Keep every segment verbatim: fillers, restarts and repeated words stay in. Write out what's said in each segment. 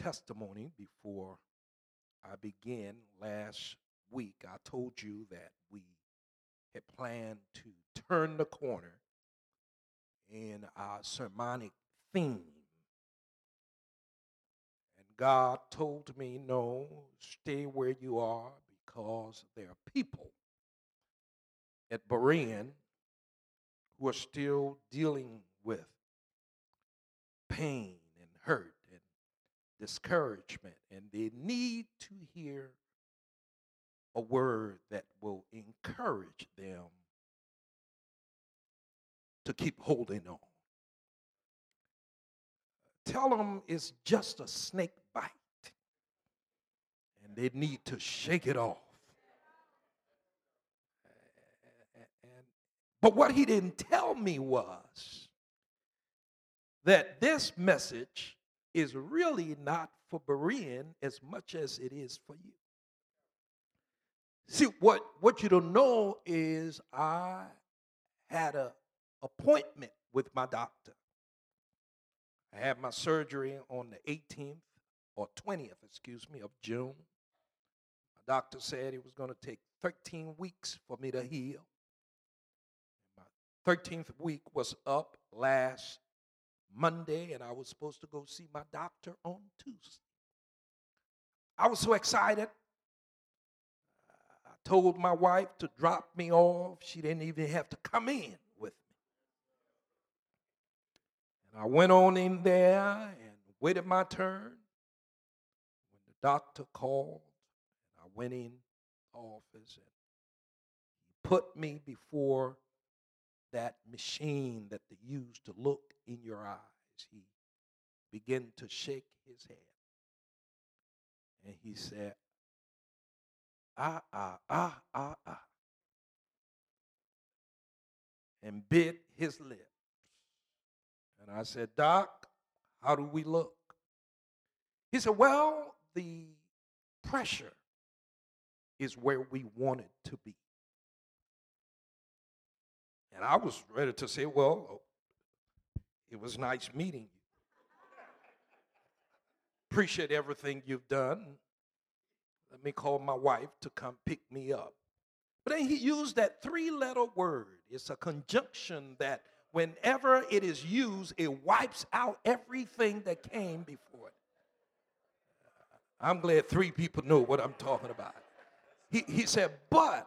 testimony before I begin. Last week, I told you that we had planned to turn the corner in our sermonic theme. And God told me, no, stay where you are because there are people at Berean who are still dealing with pain and hurt and discouragement, and they need to hear a word that will encourage them to keep holding on. Tell them it's just a snake bite, and they need to shake it off. And, but what he didn't tell me was that this message is really not for Berean as much as it is for you. See, what, what you don't know is I had an appointment with my doctor. I had my surgery on the eighteenth or twentieth, excuse me, of June. My doctor said it was going to take thirteen weeks for me to heal. My thirteenth week was up last Monday, and I was supposed to go see my doctor on Tuesday. I was so excited. I told my wife to drop me off. She didn't even have to come in with me. And I went on in there and waited my turn. When the doctor called, I went in the office and he put me before that machine that they use to look in your eyes. He began to shake his head. And he said, ah, ah, ah, ah, ah. And bit his lips. And I said, Doc, how do we look? He said, well, the pressure is where we want it to be. And I was ready to say, well, it was nice meeting you. Appreciate everything you've done. Let me call my wife to come pick me up. But then he used that three-letter word. It's a conjunction that whenever it is used, it wipes out everything that came before it. I'm glad three people know what I'm talking about. He, he said, but,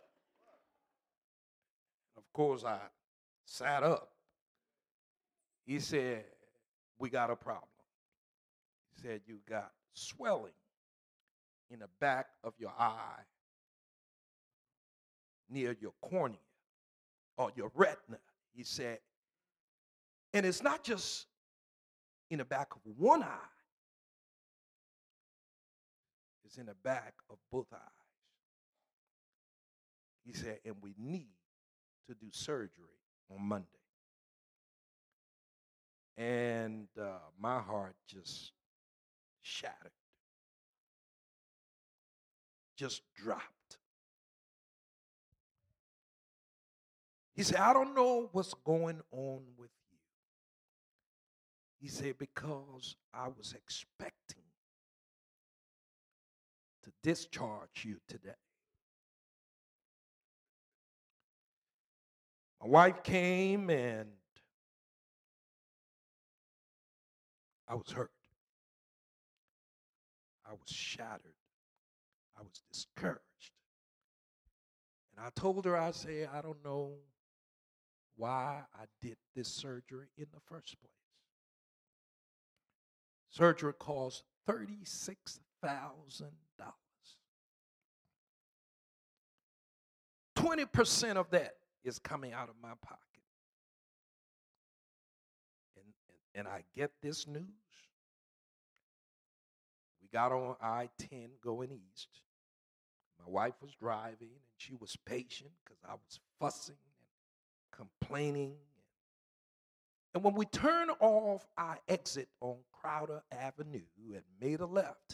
of course, I sat up. He said, we got a problem. He said, you got swelling in the back of your eye near your cornea or your retina. He said, and it's not just in the back of one eye. It's in the back of both eyes. He said, and we need to do surgery on Monday. And uh, my heart just shattered, just dropped. He said, I don't know what's going on with you. He said, because I was expecting to discharge you today. My wife came and I was hurt. I was shattered. I was discouraged. And I told her, I said, I don't know why I did this surgery in the first place. Surgery cost thirty-six thousand dollars. twenty percent of that is coming out of my pocket. And, and, and I get this news. We got on I ten going east. My wife was driving, and she was patient because I was fussing and complaining. And when we turned off our exit on Crowder Avenue and made a left,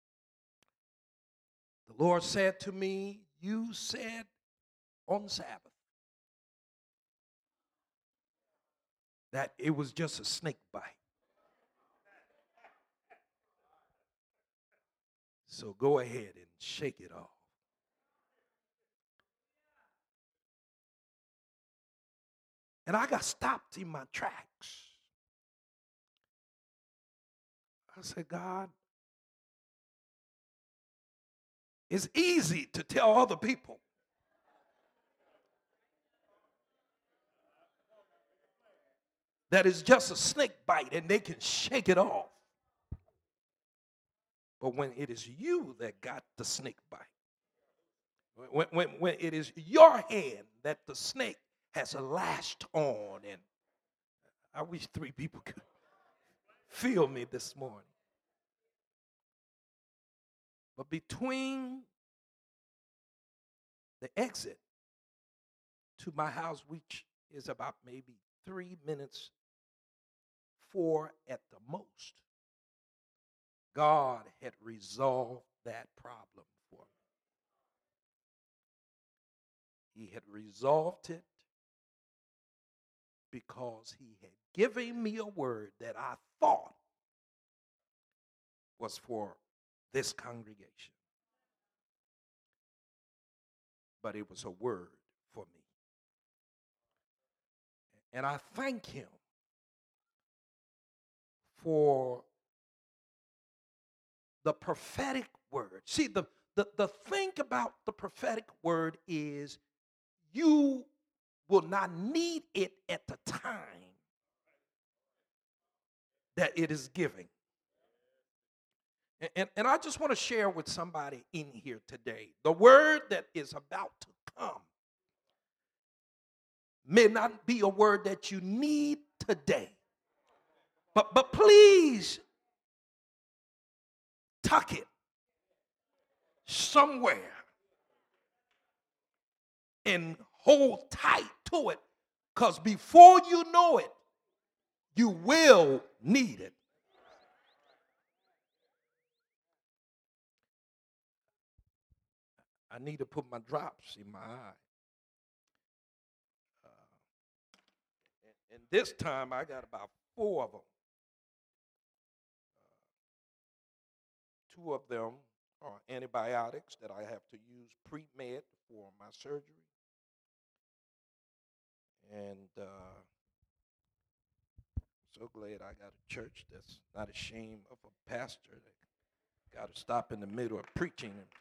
the Lord said to me, you said on Sabbath that it was just a snake bite. So go ahead and shake it off. And I got stopped in my tracks. I said, God, it's easy to tell other people that it's just a snake bite and they can shake it off. But when it is you that got the snake bite, when, when, when it is your hand that the snake has lashed on, and I wish three people could feel me this morning. But between the exit to my house, which is about maybe three minutes, four at the most, God had resolved that problem for me. He had resolved it because he had given me a word that I thought was for this congregation. But it was a word for me. And I thank him for the prophetic word. See, the, the, the thing about the prophetic word is you will not need it at the time that it is giving. And, and, and I just want to share with somebody in here today, the word that is about to come may not be a word that you need today. But, but please tuck it somewhere and hold tight to it, because before you know it, you will need it. I need to put my drops in my eye. Uh, and, and this time I got about four of them. Uh, two of them are antibiotics that I have to use pre-med for my surgery. And uh, so glad I got a church that's not ashamed of a pastor that got to stop in the middle of preaching and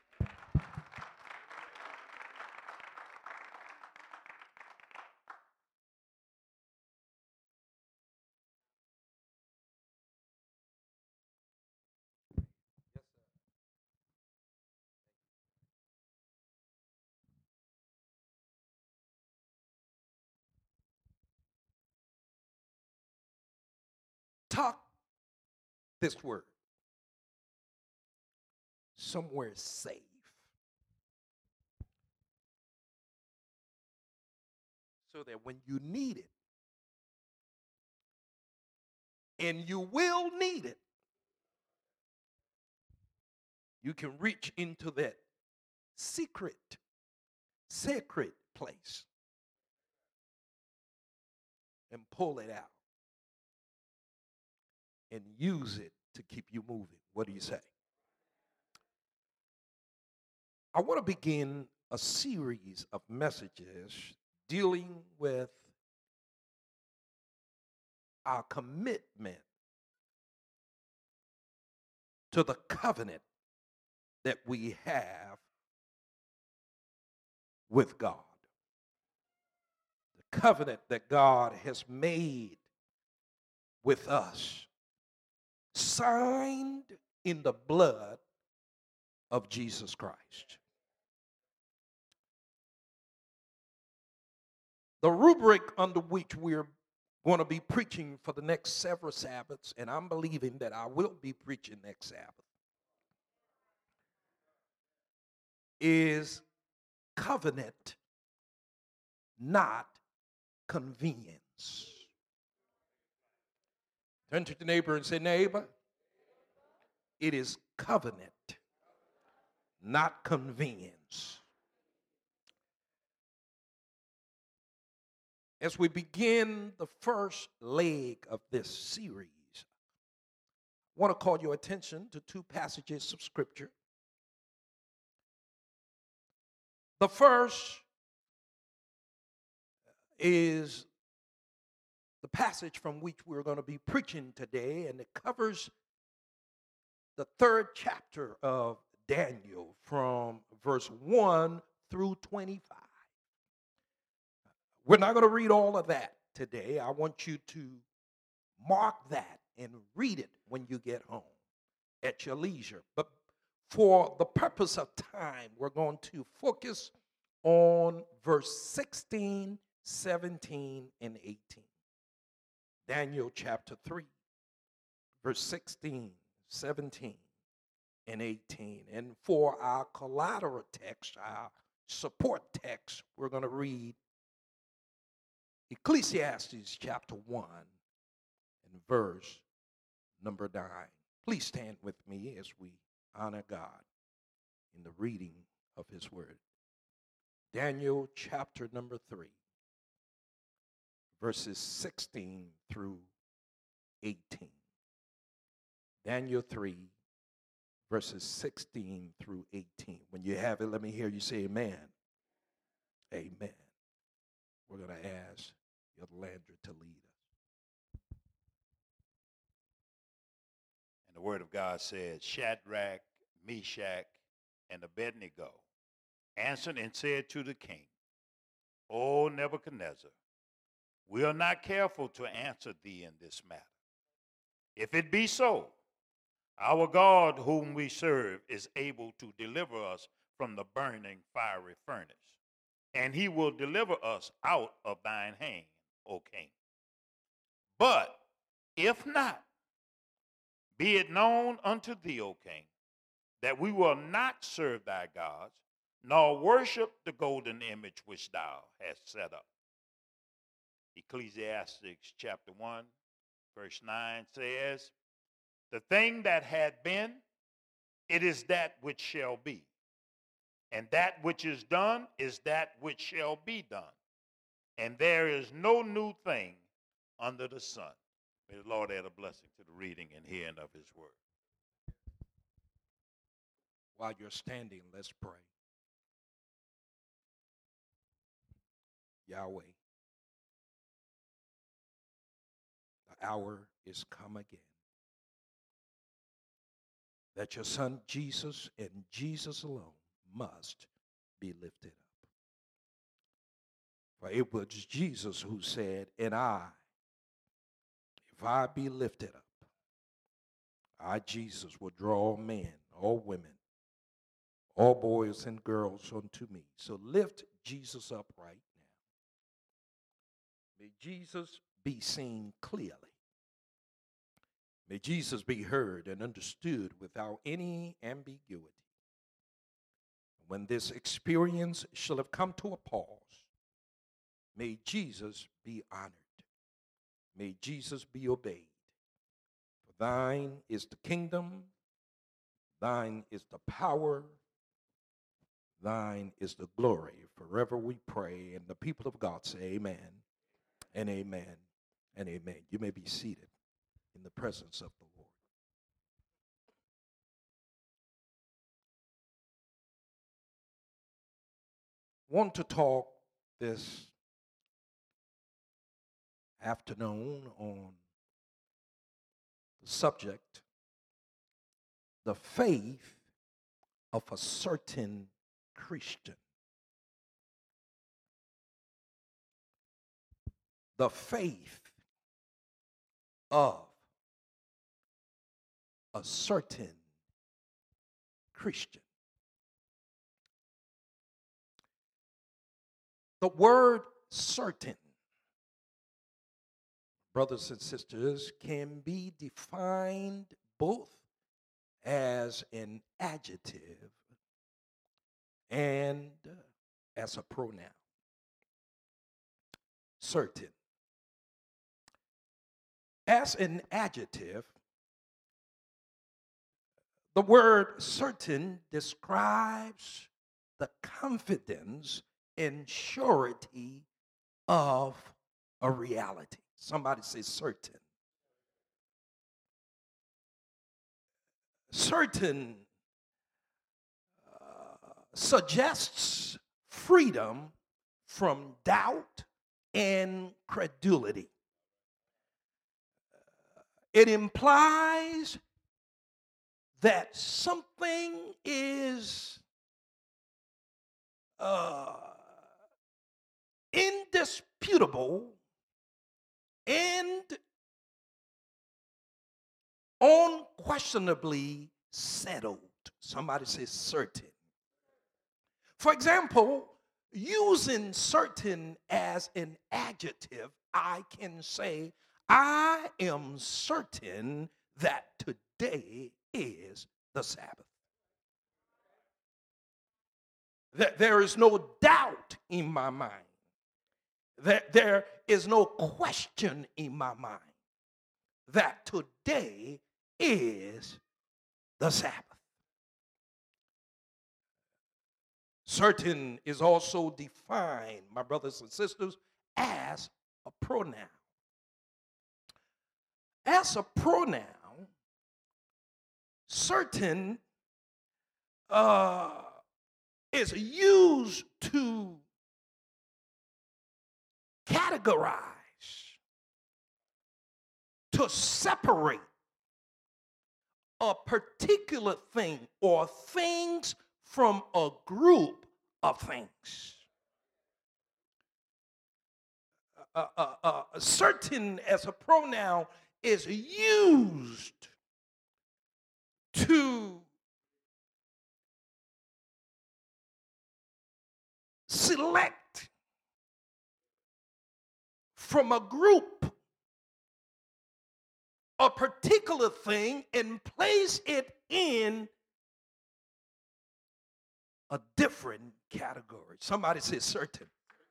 talk this word somewhere safe. So that when you need it, and you will need it, you can reach into that secret, sacred place and pull it out and use it to keep you moving. What do you say? I want to begin a series of messages dealing with our commitment to the covenant that we have with God. The covenant that God has made with us, signed in the blood of Jesus Christ. The rubric under which we're going to be preaching for the next several Sabbaths, and I'm believing that I will be preaching next Sabbath, is covenant, not convenience. Turn to the neighbor and say, neighbor, it is covenant, not convenience. As we begin the first leg of this series, I want to call your attention to two passages of Scripture. The first is the passage from which we're going to be preaching today, and it covers the third chapter of Daniel from verse one through twenty-five. We're not going to read all of that today. I want you to mark that and read it when you get home at your leisure. But for the purpose of time, we're going to focus on verse sixteen, seventeen, and eighteen. Daniel chapter three, verse sixteen, seventeen, and eighteen. And for our collateral text, our support text, we're going to read Ecclesiastes chapter one and verse number nine. Please stand with me as we honor God in the reading of his word. Daniel chapter number three, verses sixteen through eighteen. Daniel three, verses sixteen through eighteen. When you have it, let me hear you say amen. Amen. We're going to ask Elder Landry to lead us. And the word of God says, Shadrach, Meshach, and Abednego answered and said to the king, O Nebuchadnezzar, we are not careful to answer thee in this matter. If it be so, our God whom we serve is able to deliver us from the burning fiery furnace, and he will deliver us out of thine hand, O king. But if not, be it known unto thee, O king, that we will not serve thy gods, nor worship the golden image which thou hast set up. Ecclesiastes chapter one, verse nine says, the thing that had been, it is that which shall be. And that which is done is that which shall be done. And there is no new thing under the sun. May the Lord add a blessing to the reading and hearing of his word. While you're standing, let's pray. Yahweh, the hour is come again that your son Jesus and Jesus alone must be lifted up. For it was Jesus who said, and I, if I be lifted up, I, Jesus, will draw all men, all women, all boys and girls unto me. So lift Jesus up right now. May Jesus be seen clearly. May Jesus be heard and understood without any ambiguity. When this experience shall have come to a pause, may Jesus be honored. May Jesus be obeyed. For thine is the kingdom, thine is the power, thine is the glory. Forever we pray, and the people of God say amen and amen and amen. You may be seated in the presence of the Lord. Want to talk this afternoon on the subject, the faith of a certain Christian. The faith of a certain Christian. The word certain, brothers and sisters, can be defined both as an adjective and as a pronoun. Certain. As an adjective, the word certain describes the confidence and surety of a reality. Somebody say certain. Certain uh, suggests freedom from doubt and credulity. It implies that something is uh, indisputable and unquestionably settled. Somebody says certain. For example, using certain as an adjective, I can say, I am certain that today is the Sabbath. That there is no doubt in my mind. That there is no question in my mind that today is the Sabbath. Certain is also defined, my brothers and sisters, as a pronoun. As a pronoun, certain uh, is used to categorize, to separate a particular thing or things from a group of things. Uh, uh, uh, certain as a pronoun is used to select from a group a particular thing and place it in a different category. Somebody says certain.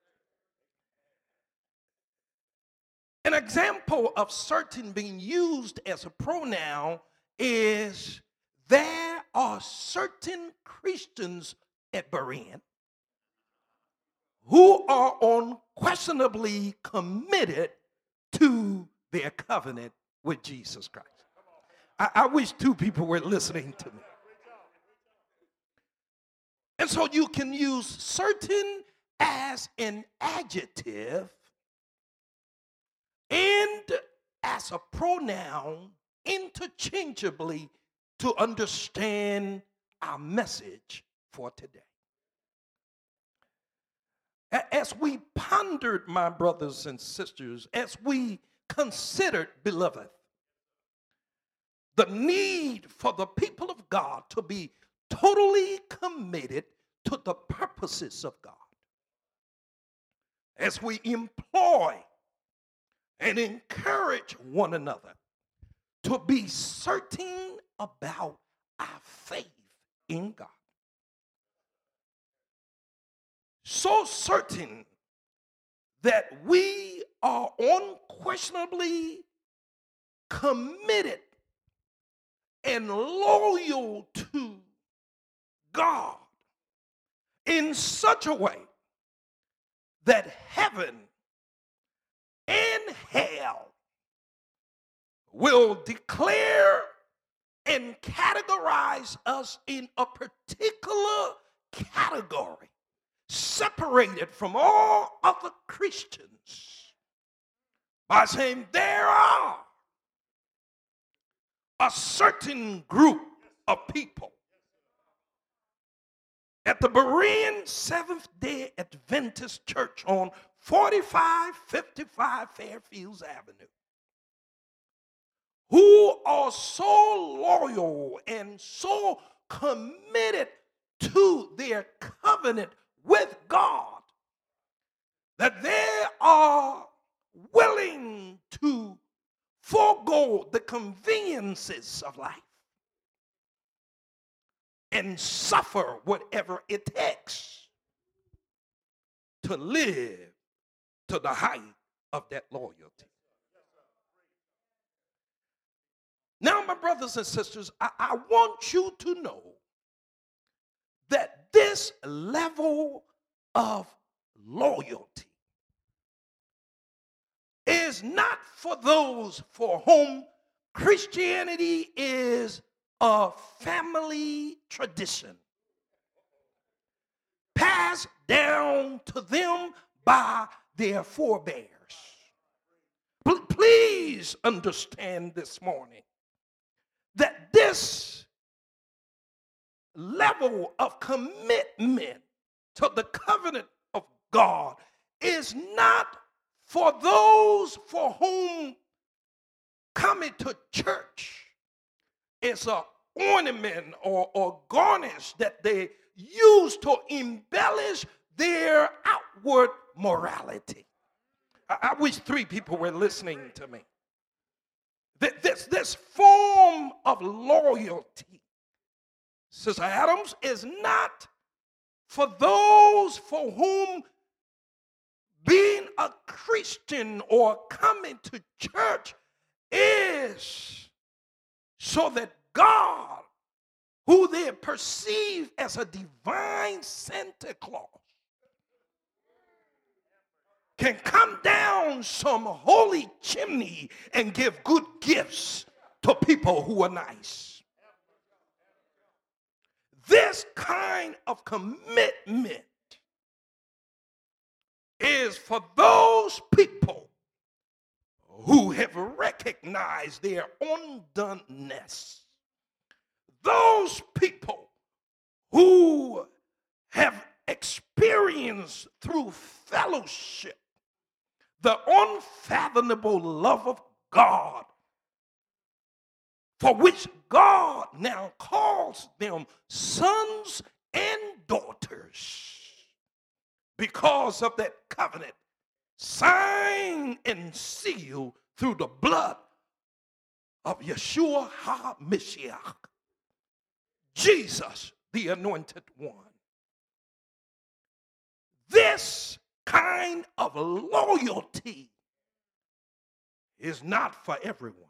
An example of certain being used as a pronoun is there are certain Christians at Berean who are unquestionably committed to their covenant with Jesus Christ. I, I wish two people were listening to me. And so you can use certain as an adjective and as a pronoun interchangeably to understand our message for today. As we pondered, my brothers and sisters, as we considered, beloved, the need for the people of God to be totally committed to the purposes of God, as we employ and encourage one another to be certain about our faith in God. So certain that we are unquestionably committed and loyal to God in such a way that heaven and hell will declare and categorize us in a particular category, separated from all other Christians, by saying there are a certain group of people at the Berean Seventh-day Adventist Church on forty-five fifty-five Fairfields Avenue, who are so loyal and so committed to their covenant with God that they are willing to forego the conveniences of life and suffer whatever it takes to live to the height of that loyalty. Now, my brothers and sisters, I, I want you to know that this level of loyalty is not for those for whom Christianity is a family tradition passed passed down to them by their forebears. P- please understand this morning that this level of commitment to the covenant of God is not for those for whom coming to church is an ornament or, or garnish that they use to embellish their outward morality. I, I wish three people were listening to me. This, this form of loyalty, Sister Adams, is not for those for whom being a Christian or coming to church is so that God, who they perceive as a divine Santa Claus, can come down some holy chimney and give good gifts to people who are nice. This kind of commitment is for those people who have recognized their undoneness. Those people who have experienced through fellowship the unfathomable love of God, for which God now calls them sons and daughters because of that covenant signed and sealed through the blood of Yeshua HaMashiach, Jesus, the anointed one. This kind of loyalty is not for everyone.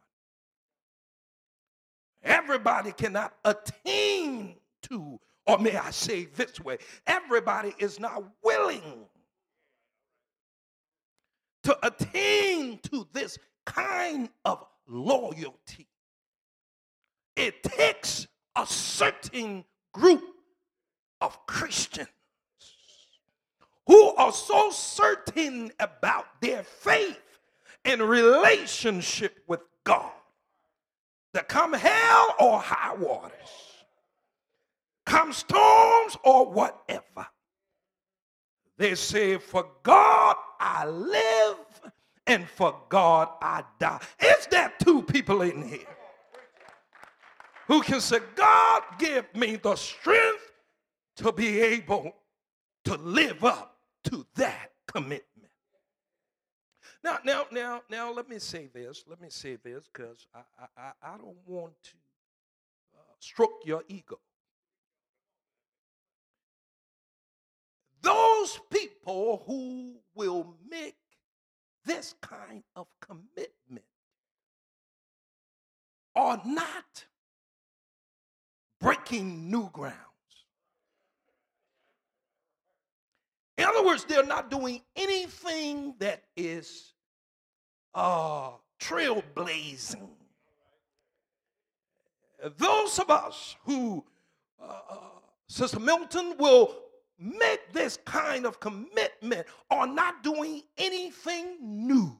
Everybody cannot attain to, or may I say this way, everybody is not willing to attain to this kind of loyalty. It takes a certain group of Christians who are so certain about their faith and relationship with God that come hell or high waters, come storms or whatever, they say, for God I live and for God I die. Is there two people in here who can say, God, give me the strength to be able to live up to that commitment? Now, now, now, now, let me say this. Let me say this because I, I, I don't want to uh, stroke your ego. Those people who will make this kind of commitment are not breaking new grounds. In other words, they're not doing anything that is uh, trailblazing. Those of us who, uh, Sister Milton, will make this kind of commitment are not doing anything new.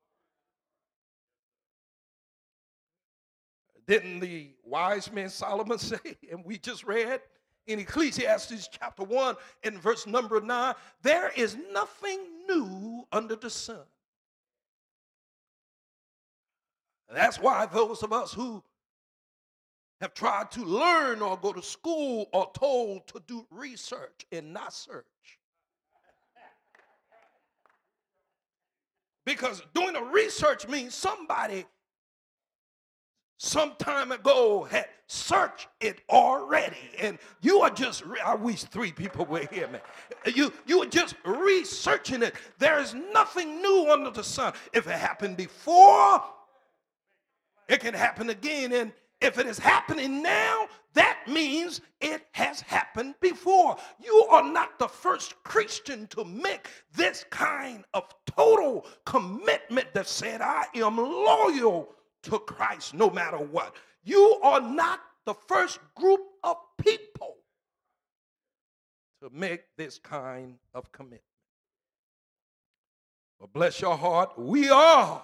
Didn't the wise man Solomon say, and we just read in Ecclesiastes chapter one and verse number nine, there is nothing new under the sun. That's why those of us who have tried to learn or go to school are told to do research and not search. Because doing a research means somebody some time ago had searched it already, and you are just, I wish three people were here, man. You, you are just researching it. There is nothing new under the sun. If it happened before, it can happen again, and if it is happening now, that means it has happened before. You are not the first Christian to make this kind of total commitment that said, I am loyal to Christ no matter what. You are not the first group of people to make this kind of commitment. But bless your heart, we are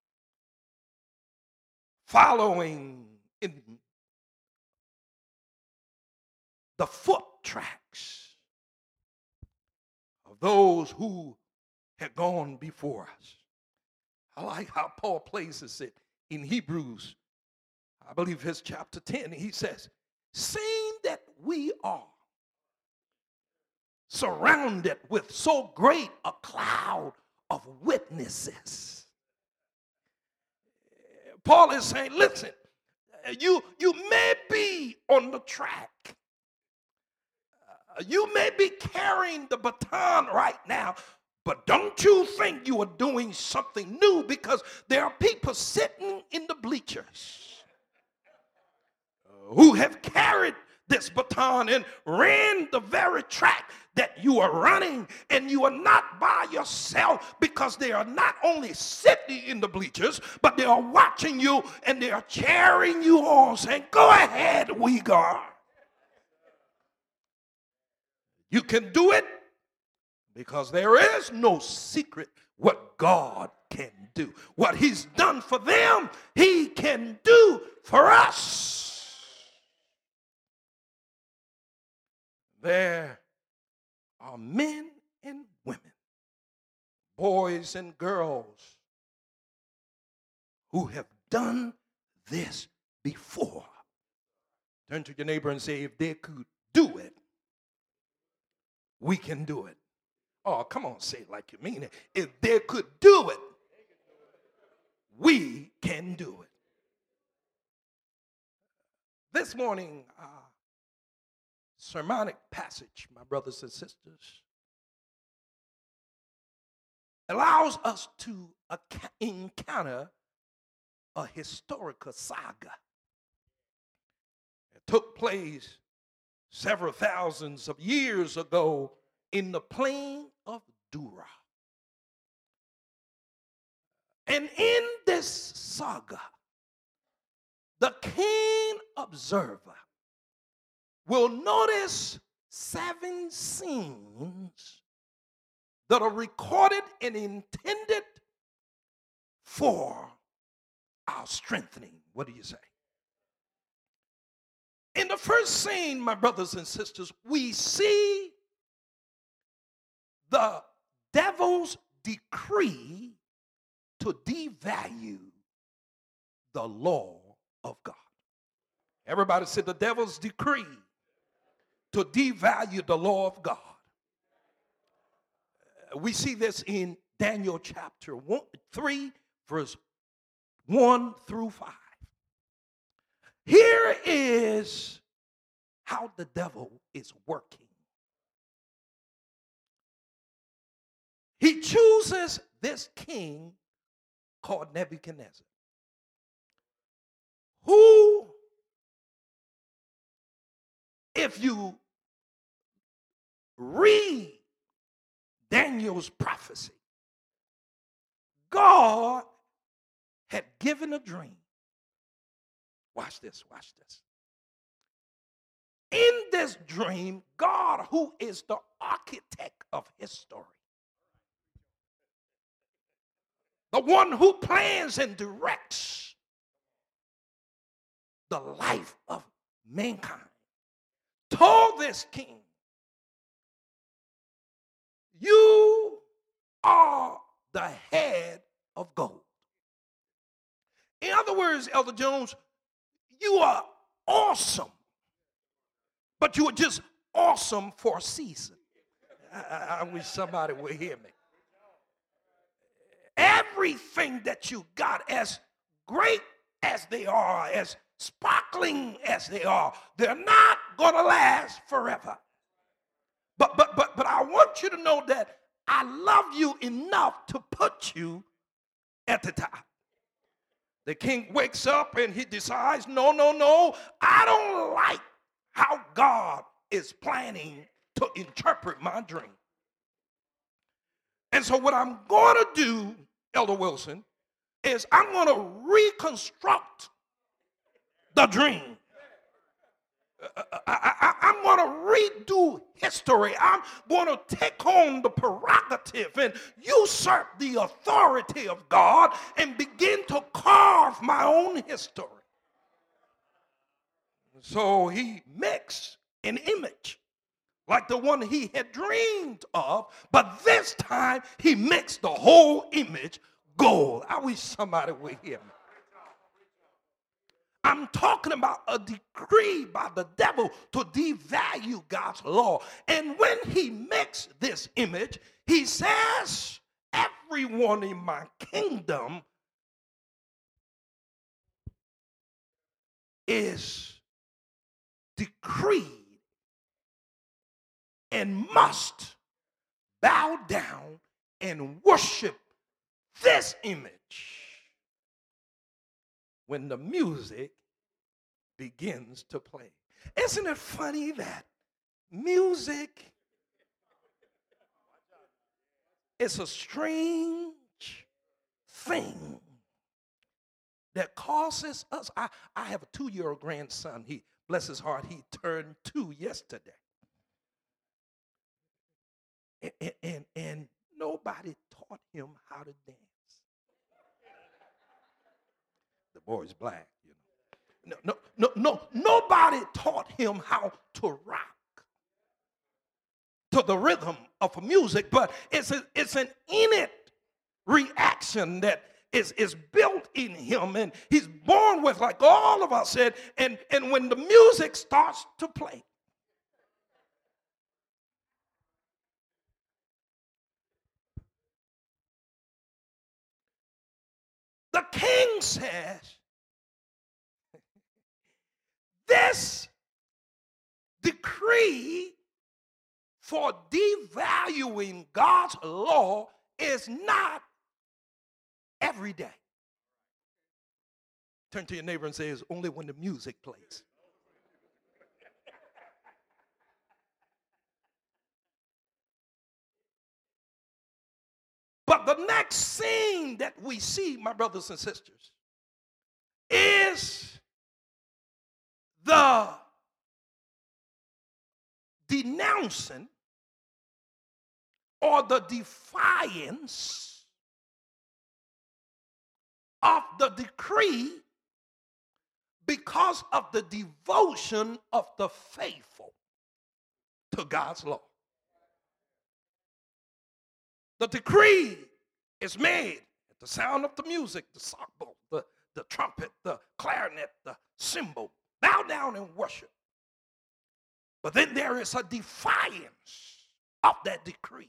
following in the foot tracks of those who had gone before us. I like how Paul places it in Hebrews, I believe it's chapter ten. He says, seeing that we are surrounded with so great a cloud of witnesses. Paul is saying, listen, you, you may be on the track. Uh, you may be carrying the baton right now, but don't you think you are doing something new, because there are people sitting in the bleachers uh, who have carried this baton and ran the very track that you are running, and you are not by yourself, because they are not only sitting in the bleachers, but they are watching you and they are cheering you on, saying, go ahead, Uyghur. You can do it, because there is no secret what God can do. What he's done for them, he can do for us. There are men and women, boys and girls, who have done this before. Turn to your neighbor and say, if they could do it, we can do it. Oh, come on, say it like you mean it. If they could do it, we can do it. This morning, uh, sermonic passage, my brothers and sisters, allows us to encounter a historical saga. It took place several thousands of years ago in the plain of Dura. And in this saga, the keen observer will notice seven scenes that are recorded and intended for our strengthening. What do you say? In the first scene, my brothers and sisters, we see the devil's decree to devalue the law of God. Everybody said the devil's decree to devalue the law of God. We see this in Daniel chapter one, three, verse one through five. Here is how the devil is working. He chooses this king called Nebuchadnezzar, who, if you read Daniel's prophecy, God had given a dream. Watch this, watch this. In this dream, God, who is the architect of history, the one who plans and directs the life of mankind, told this king, you are the head of gold. In other words, Elder Jones, you are awesome, but you are just awesome for a season. I, I wish somebody would hear me. Everything that you got, as great as they are, as sparkling as they are, they're not going to last forever. But, but, but, but I want you to know that I love you enough to put you at the top. The king wakes up and he decides, no, no, no, I don't like how God is planning to interpret my dream. And so what I'm going to do, Elder Wilson, is I'm going to reconstruct the dream. Uh, I, I, I'm going to redo history. history. I'm going to take on the prerogative and usurp the authority of God and begin to carve my own history. So he makes an image like the one he had dreamed of, but this time he makes the whole image gold. I wish somebody would hear me. I'm talking about a decree by the devil to devalue God's law. And when he makes this image, he says, everyone in my kingdom is decreed and must bow down and worship this image when the music begins to play. Isn't it funny that music is a strange thing that causes us? I, I have a two-year-old grandson. He, bless his heart, he turned two yesterday. And, and, and, and nobody taught him how to dance. The boy's black, you know. No, no, no, no, nobody taught him how to rock to the rhythm of music, but it's, a, it's an innate reaction that is, is built in him, and he's born with, like all of us said, and, and when the music starts to play, the king says, this decree for devaluing God's law is not every day. Turn to your neighbor and say, it's only when the music plays. But the next scene that we see, my brothers and sisters, is the denouncing or the defiance of the decree because of the devotion of the faithful to God's law. The decree is made at the sound of the music, the cymbal, the, the trumpet, the clarinet, the cymbal. Bow down and worship. But then there is a defiance of that decree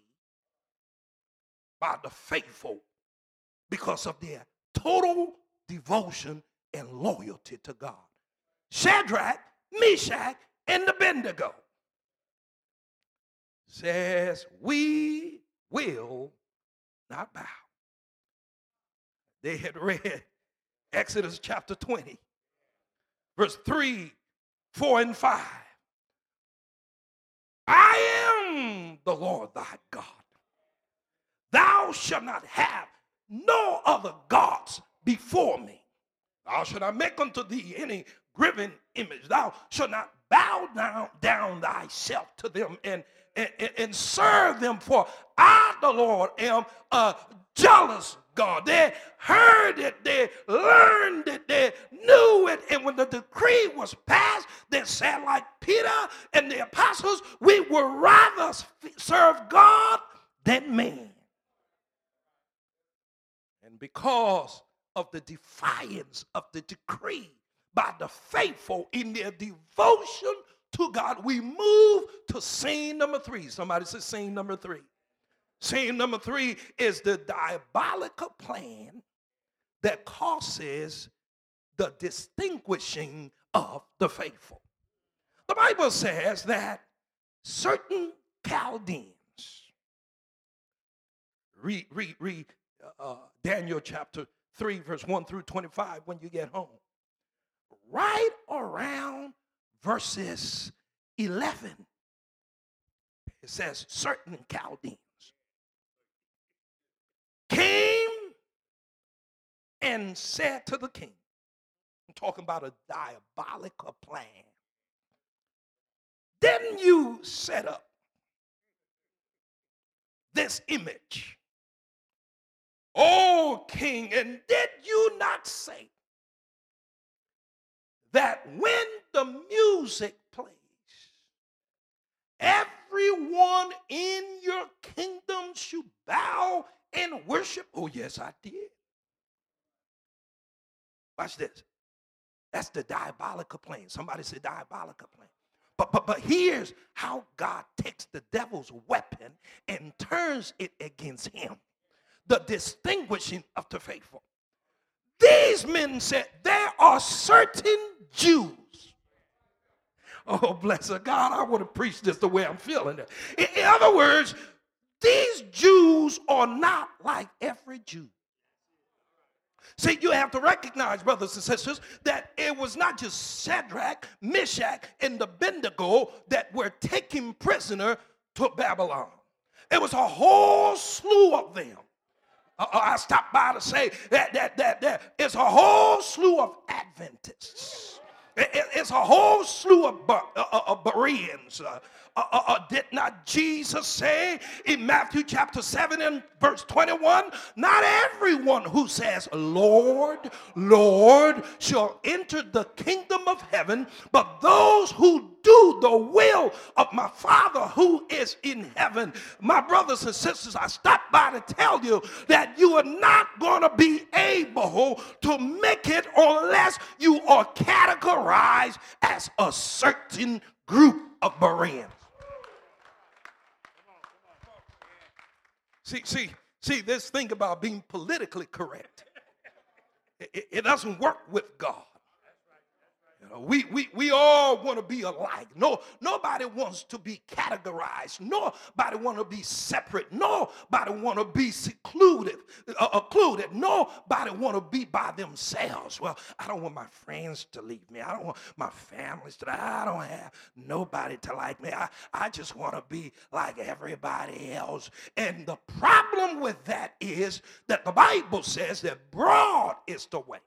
by the faithful because of their total devotion and loyalty to God. Shadrach, Meshach, and Abednego says, we will not bow. They had read Exodus chapter twenty. Verse three, four, and five. I am the Lord thy God. Thou shalt not have no other gods before me. Thou shalt not make unto thee any graven image. Thou shalt not bow down, down thyself to them and, and, and serve them, for I, the Lord, am a jealous God. They heard it, they learned it, they knew it, and when the decree was passed, they said like Peter and the apostles, we would rather serve God than man. And because of the defiance of the decree by the faithful in their devotion to God, we move to scene number three. Somebody says scene number three. Scene number three is the diabolical plan that causes the distinguishing of the faithful. The Bible says that certain Chaldeans, read, read, read uh, Daniel chapter three, verse one through twenty-five when you get home. Right around verses eleven, it says certain Chaldeans came and said to the king, I'm talking about a diabolical plan. Didn't you set up this image. O king, and did you not say that when the music plays, everyone in your kingdom should bow and worship? Oh, yes, I did. Watch this. That's the diabolical plan. Somebody said diabolical plan. But, but, but here's how God takes the devil's weapon and turns it against him. The distinguishing of the faithful. These men said, there are certain Jews. Oh, bless God, I want to preach this the way I'm feeling it. In, in other words, these Jews are not like every Jew. See, you have to recognize, brothers and sisters, that it was not just Shadrach, Meshach, and Abednego that were taken prisoner to Babylon. It was a whole slew of them. Uh, I stopped by to say that, that, that, that it's a whole slew of Adventists. It, it, it's a whole slew of, uh, uh, of Bereans. Uh, uh, uh, uh, did not Jesus say in Matthew chapter seven and verse twenty-one, not everyone who says, Lord, Lord, shall enter the kingdom of heaven, but those who do the will of my Father who is in heaven. My brothers and sisters, I stopped by to tell you that you are not going to be able to make it unless you are categorized as a certain group of Bereans. See, see, see, this thing about being politically correct, it, it doesn't work with God. You know, we, we, we all want to be alike. No, nobody wants to be categorized. Nobody want to be separate. Nobody want to be secluded. Uh, occluded. Nobody want to be by themselves. Well, I don't want my friends to leave me. I don't want my families to. I don't have nobody to like me. I, I just want to be like everybody else. And the problem with that is that the Bible says that broad is the way.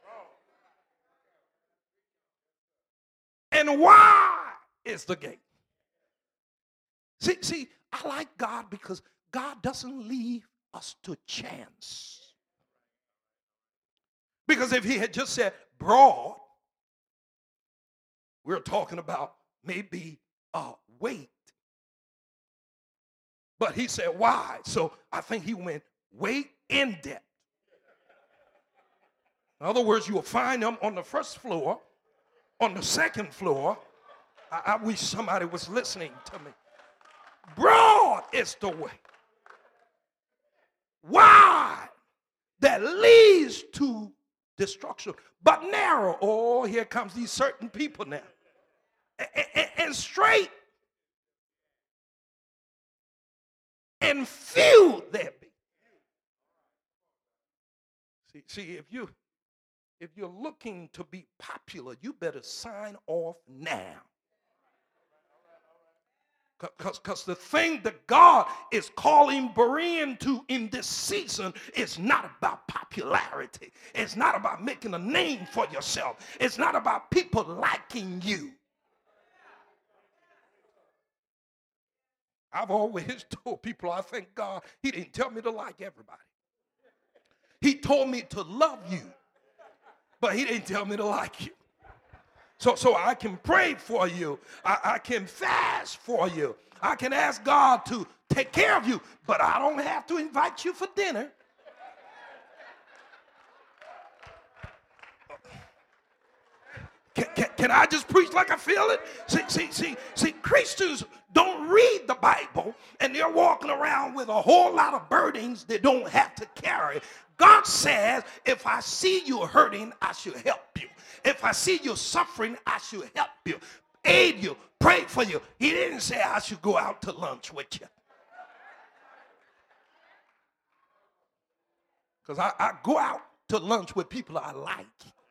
And why is the gate? See, see, I like God because God doesn't leave us to chance. Because if he had just said broad, we're talking about maybe a weight. But he said wide, so I think he went weight in depth. In other words, you will find them on the first floor. On the second floor, I, I wish somebody was listening to me. Broad is the way. Wide that leads to destruction. But narrow, oh, here comes these certain people now. And, and, and straight. And few there be. See, see, if you If you're looking to be popular, you better sign off now. Because the thing that God is calling Berean to in this season is not about popularity. It's not about making a name for yourself. It's not about people liking you. I've always told people, I thank God he didn't tell me to like everybody. He told me to love you. But he didn't tell me to like you. So, so I can pray for you. I, I can fast for you. I can ask God to take care of you. But I don't have to invite you for dinner. Can, can, can I just preach like I feel it? See, see, see, see, Christians don't read the Bible, and they're walking around with a whole lot of burdens they don't have to carry. God says, if I see you hurting, I should help you. If I see you suffering, I should help you, aid you, pray for you. He didn't say I should go out to lunch with you. Because I, I go out to lunch with people I like.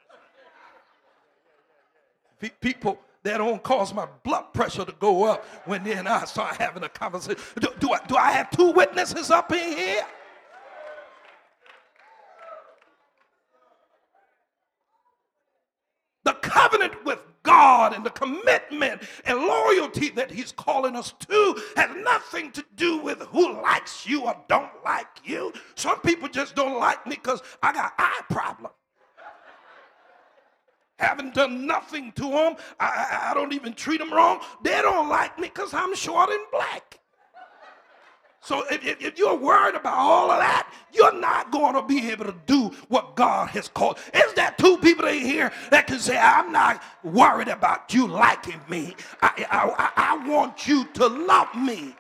People that don't cause my blood pressure to go up when they and I start having a conversation. Do, do, I, do I have two witnesses up in here? The covenant with God and the commitment and loyalty that he's calling us to has nothing to do with who likes you or don't like you. Some people just don't like me because I got eye problem. Haven't done nothing to them. I, I, I don't even treat them wrong. They don't like me because I'm short and black. So if, if, if you're worried about all of that, you're not going to be able to do what God has called. Is there two people in here that can say, I'm not worried about you liking me. I, I, I want you to love me.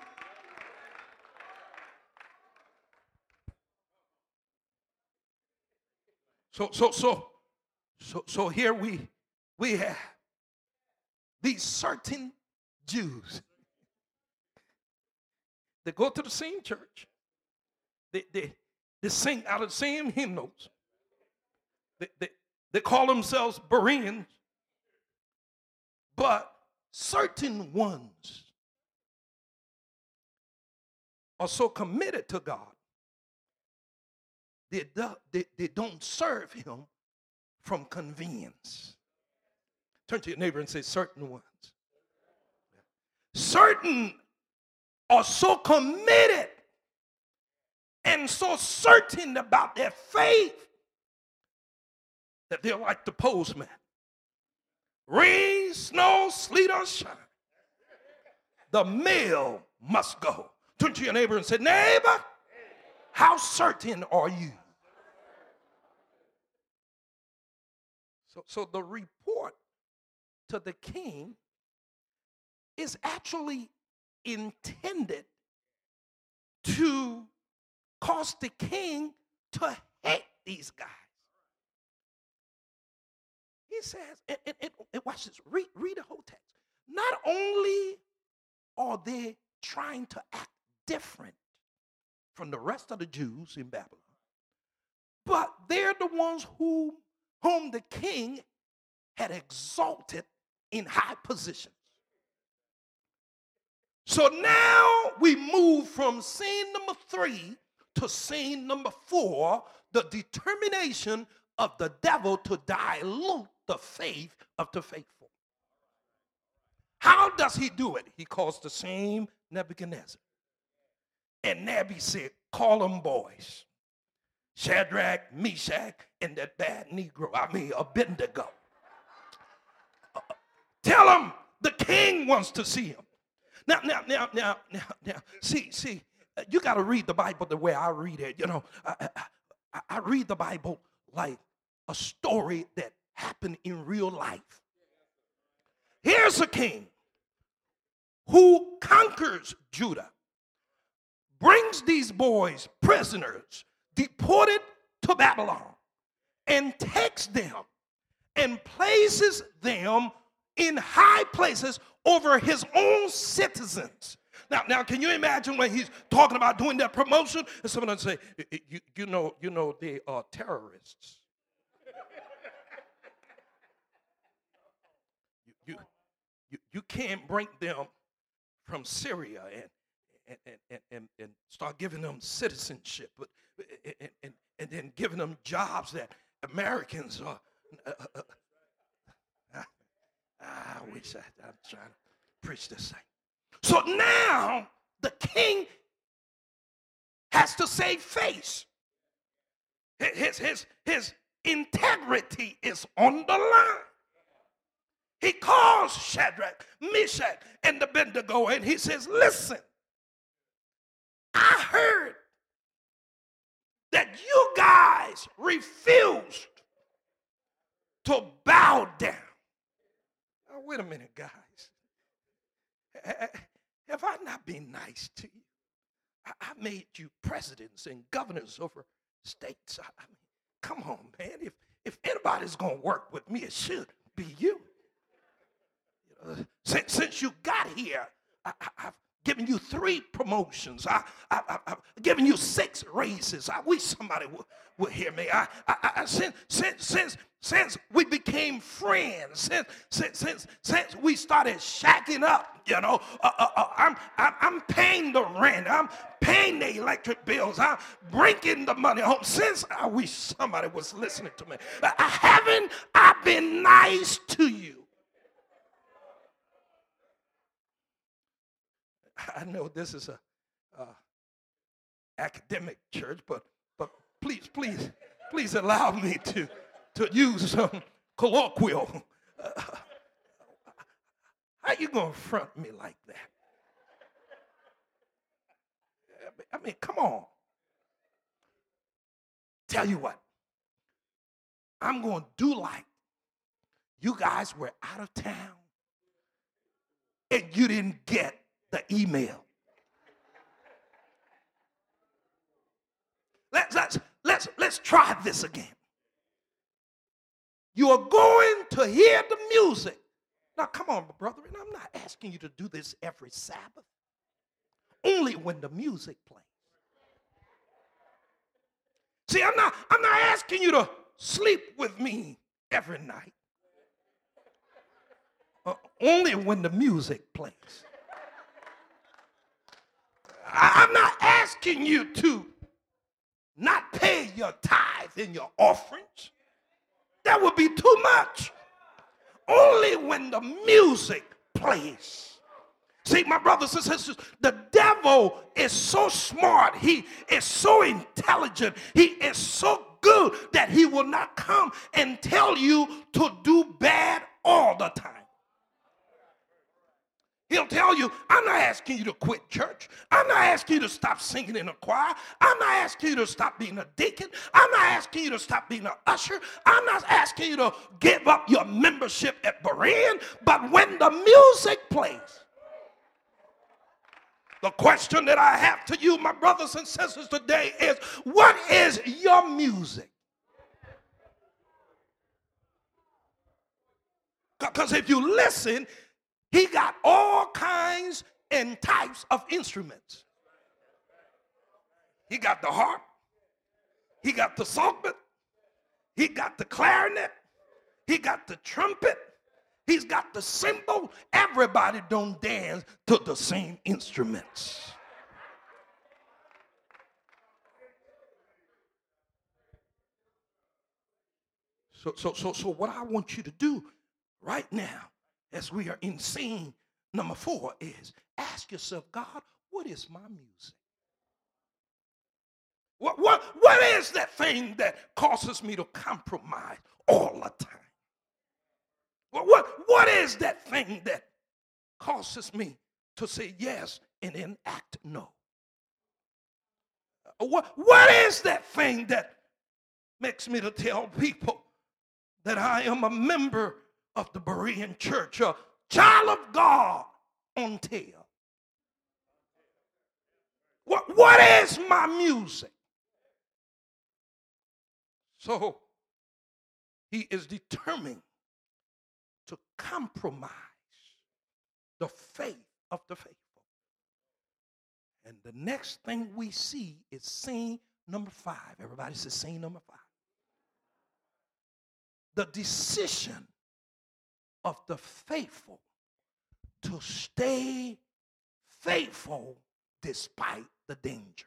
So, so, so, so, so here we, we have these certain Jews. They go to the same church. They, they, they sing out of the same hymnals. They, they, they call themselves Bereans. But certain ones are so committed to God, they, they, they don't serve him from convenience. Turn to your neighbor and say, certain ones. Certain are so committed and so certain about their faith that they're like the postman. Rain, snow, sleet, or shine, the mail must go. Turn to your neighbor and say, neighbor, how certain are you? So, so the report to the king is actually intended to cause the king to hate these guys. He says, and, and, and, and watch this, read, read the whole text. Not only are they trying to act different from the rest of the Jews in Babylon, but they're the ones who, whom the king had exalted in high positions. So now we move from scene number three to scene number four, the determination of the devil to dilute the faith of the faithful. How does he do it? He calls the same Nebuchadnezzar. And Nebi said, call them boys. Shadrach, Meshach, and that bad Negro, I mean Abednego. Uh, tell them the king wants to see him. Now, now, now, now, now, now, see, see, uh, you got to read the Bible the way I read it. You know, I, I, I read the Bible like a story that happened in real life. Here's a king who conquers Judah, brings these boys prisoners, deported to Babylon, and takes them and places them in high places over his own citizens. Now, now, can you imagine when he's talking about doing that promotion? And someone say, you, you know, you know, they are terrorists. you, you, you can't bring them from Syria and and, and, and, and start giving them citizenship, but and, and, and then giving them jobs that Americans are. Uh, uh, uh, I wish I, I'm trying to preach this thing. So now the king has to save face. His, his, his integrity is on the line. He calls Shadrach, Meshach, and Abednego, and he says, listen, I heard that you guys refused to bow down. Now, wait a minute, guys. Have I not been nice to you? I, I made you presidents and governors over states. I, I mean, come on, man. If, if anybody's going to work with me, it should be you. you know, since, since you got here, I, I, I've giving you three promotions. I, I, I, I've given you six raises. I wish somebody would, would hear me. I, I, I, since, since, since, since we became friends, since, since, since, since we started shacking up, you know, uh, uh, uh, I'm, I'm, I'm paying the rent. I'm paying the electric bills. I'm bringing the money home. Since I wish somebody was listening to me. I, I haven't I been nice to you? I know this is a uh, academic church, but but please, please, please allow me to to use some colloquial. Uh, how you gonna front me like that? I mean, come on. Tell you what, I'm gonna do like you guys were out of town and you didn't get the email. Let's, let's, let's, let's try this again. You are going to hear the music. Now, come on, brethren, I'm not asking you to do this every Sabbath. Only when the music plays. See, I'm not, I'm not asking you to sleep with me every night. Uh, only when the music plays. I'm not asking you to not pay your tithe and your offerings. That would be too much. Only when the music plays. See, my brothers and sisters, the devil is so smart. He is so intelligent. He is so good that he will not come and tell you to do bad all the time. He'll tell you, I'm not asking you to quit church. I'm not asking you to stop singing in a choir. I'm not asking you to stop being a deacon. I'm not asking you to stop being an usher. I'm not asking you to give up your membership at Berean. But when the music plays, the question that I have to you, my brothers and sisters, today is, what is your music? Because if you listen, he got all kinds and types of instruments. He got the harp. He got the psalmist. He got the clarinet. He got the trumpet. He's got the cymbal. Everybody don't dance to the same instruments. So, so, so, so what I want you to do right now, as we are in scene number four, is ask yourself, God, what is my music? What, what, what is that thing that causes me to compromise all the time? What, what, what is that thing that causes me to say yes and then act no? What, what is that thing that makes me to tell people that I am a member of the Berean church, a child of God on tail? What, what is my music? So he is determined to compromise the faith of the faithful. And the next thing we see is scene number five. Everybody says scene number five. The decision of the faithful to stay faithful despite the danger.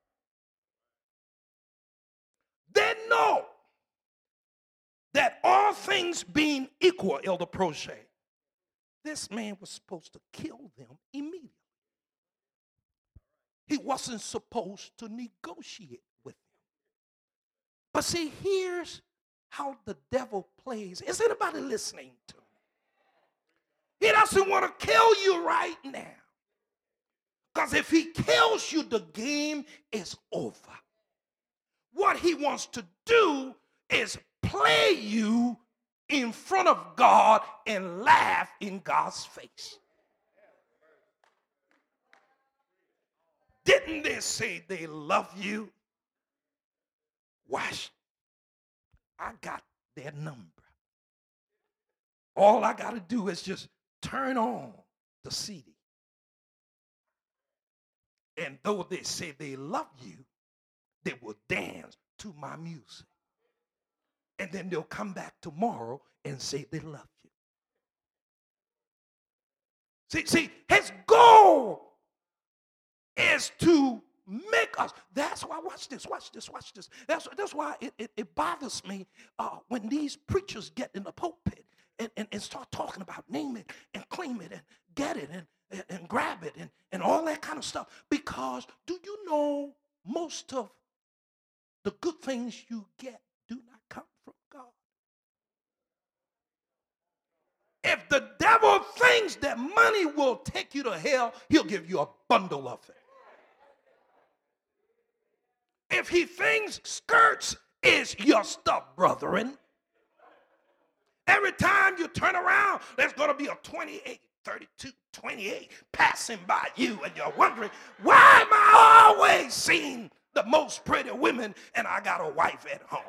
They know that all things being equal, Elder Prochet, this man was supposed to kill them immediately. He wasn't supposed to negotiate with them. But see, here's how the devil plays. Is anybody listening to me? He doesn't want to kill you right now. Because if he kills you, the game is over. What he wants to do is play you in front of God and laugh in God's face. Didn't they say they love you? Watch. I got their number. All I got to do is just turn on the C D. And though they say they love you, they will dance to my music. And then they'll come back tomorrow and say they love you. See, see, his goal is to make us. That's why, watch this, watch this, watch this. That's, that's why it, it, it bothers me uh, when these preachers get in the pulpit and, and, and start talking about name it and claim it and get it and, and, and grab it and, and all that kind of stuff. Because do you know most of the good things you get do not come from God? If the devil thinks that money will take you to hell, he'll give you a bundle of it. If he thinks skirts is your stuff, brethren, every time you turn around, there's going to be a twenty-eight, thirty-two, twenty-eight passing by you, and you're wondering, why am I always seeing the most pretty women and I got a wife at home?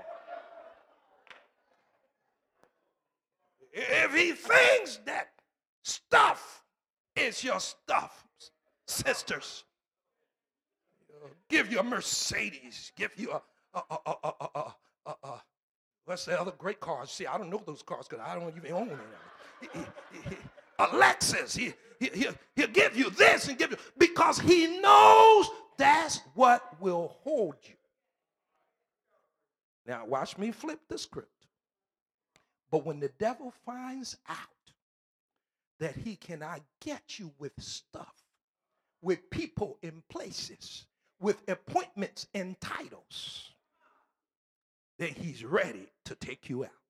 If he thinks that stuff is your stuff, sisters, give you a Mercedes, give you a, a, a, a, a, a, a, a what's the other great cars? See, I don't know those cars because I don't even own any of them. A Lexus, he, he, he'll, he'll give you this and give you, because he knows that's what will hold you. Now, watch me flip the script. But when the devil finds out that he cannot get you with stuff, with people in places, with appointments and titles, then he's ready to take you out.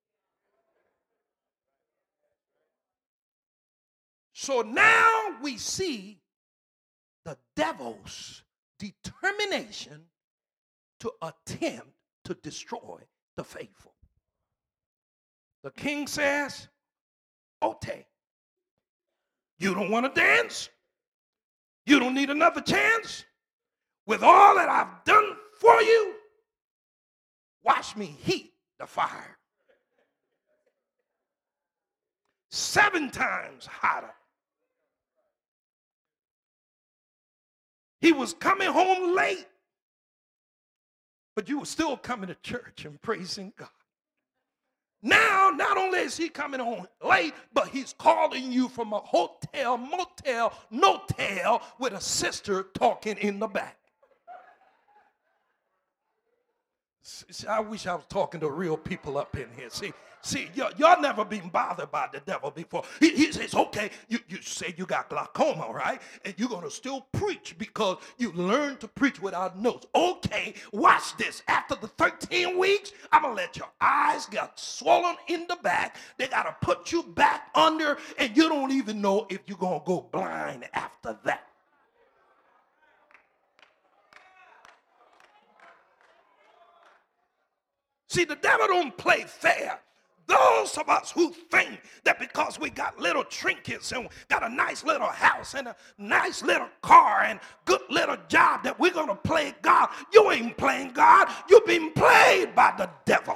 So now we see the devil's determination to attempt to destroy the faithful. The king says, Ote, you don't want to dance? You don't need another chance? With all that I've done for you, watch me heat the fire. Seven times hotter. He was coming home late, but you were still coming to church and praising God. Now, not only is he coming home late, but he's calling you from a hotel, motel, no-tel with a sister talking in the back. See, I wish I was talking to real people up in here. See, see, y'all, y'all never been bothered by the devil before. He, he says, okay, you, you say you got glaucoma, right? And you're going to still preach because you learned to preach without notes. Okay, watch this. After the thirteen weeks, I'm going to let your eyes get swollen in the back. They got to put you back under, and you don't even know if you're going to go blind after that. See, the devil don't play fair. Those of us who think that because we got little trinkets and got a nice little house and a nice little car and good little job that we're going to play God, you ain't playing God. You've been played by the devil.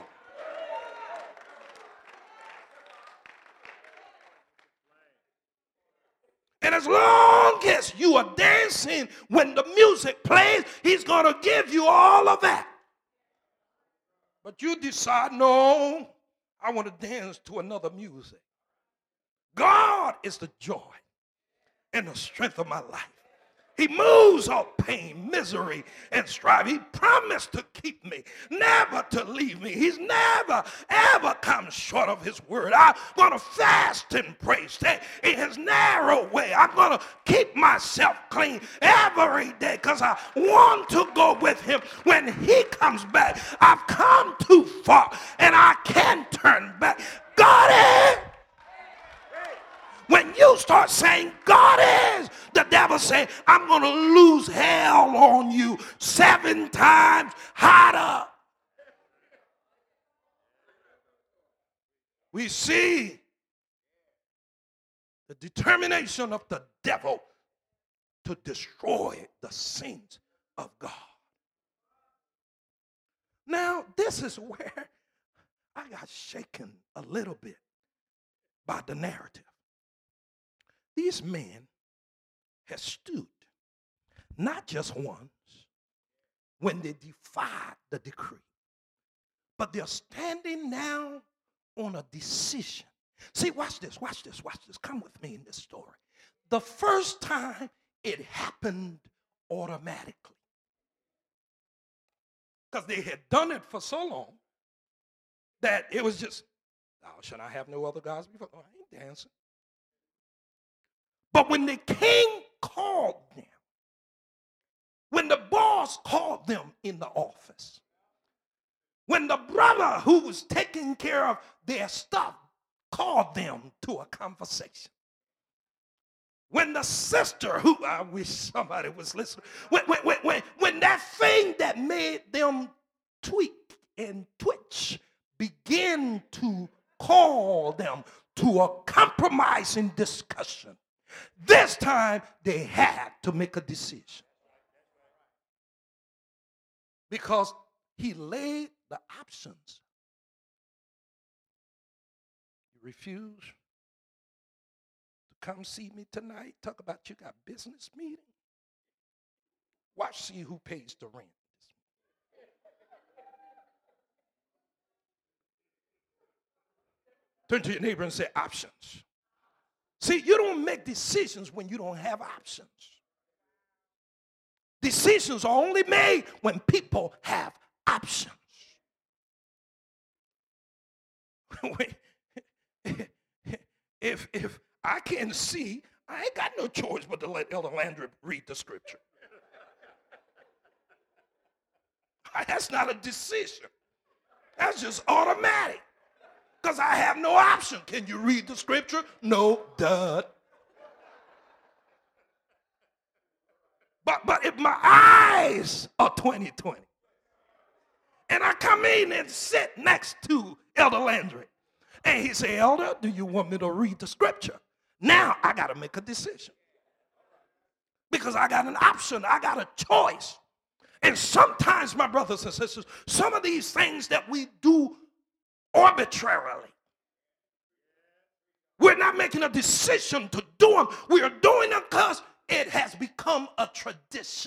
And as long as you are dancing when the music plays, he's going to give you all of that. But you decide, no, I want to dance to another music. God is the joy and the strength of my life. He moves all pain, misery, and strife. He promised to keep me, never to leave me. He's never, ever come short of his word. I'm going to fast and pray, stay in his narrow way. I'm going to keep myself clean every day because I want to go with him when he comes back. I've come too far and I can't turn back. God is. When you start saying God is, the devil say, I'm going to lose hell on you seven times hotter. We see the determination of the devil to destroy the saints of God. Now, this is where I got shaken a little bit by the narrative. These men have stood not just once, when they defied the decree, but they're standing now on a decision. See, watch this, watch this, watch this. Come with me in this story. The first time it happened automatically, because they had done it for so long that it was just, oh, should I have no other gods before? Oh, I ain't dancing. But when the king called them, when the boss called them in the office, when the brother who was taking care of their stuff called them to a conversation, when the sister who, I wish somebody was listening, when, when, when, when, when that thing that made them tweak and twitch began to call them to a compromising discussion, this time they had to make a decision. Because he laid the options. You refuse to come see me tonight, talk about you got business meeting. Watch, see who pays the rent. Turn to your neighbor and say options. See, you don't make decisions when you don't have options. Decisions are only made when people have options. if, if I can't see, I ain't got no choice but to let Elder Landry read the scripture. That's not a decision. That's just automatic. Because I have no option. Can you read the scripture? No, duh. But, but if my eyes are twenty twenty, and I come in and sit next to Elder Landry, and he say, Elder, do you want me to read the scripture? Now I got to make a decision. Because I got an option. I got a choice. And sometimes, my brothers and sisters, some of these things that we do arbitrarily, we're not making a decision to do them. We are doing them because it has become a tradition.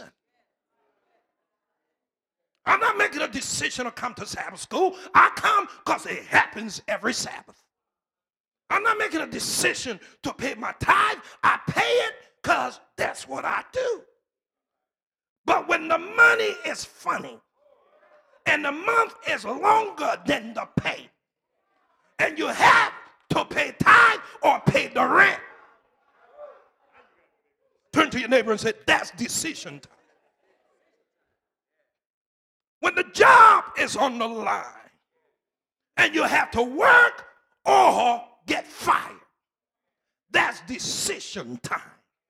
I'm not making a decision to come to Sabbath school. I come because it happens every Sabbath. I'm not making a decision to pay my tithe. I pay it because that's what I do. But when the money is funny and the month is longer than the pay, and you have to pay tithe or pay the rent, turn to your neighbor and say, that's decision time. When the job is on the line and you have to work or get fired, that's decision time.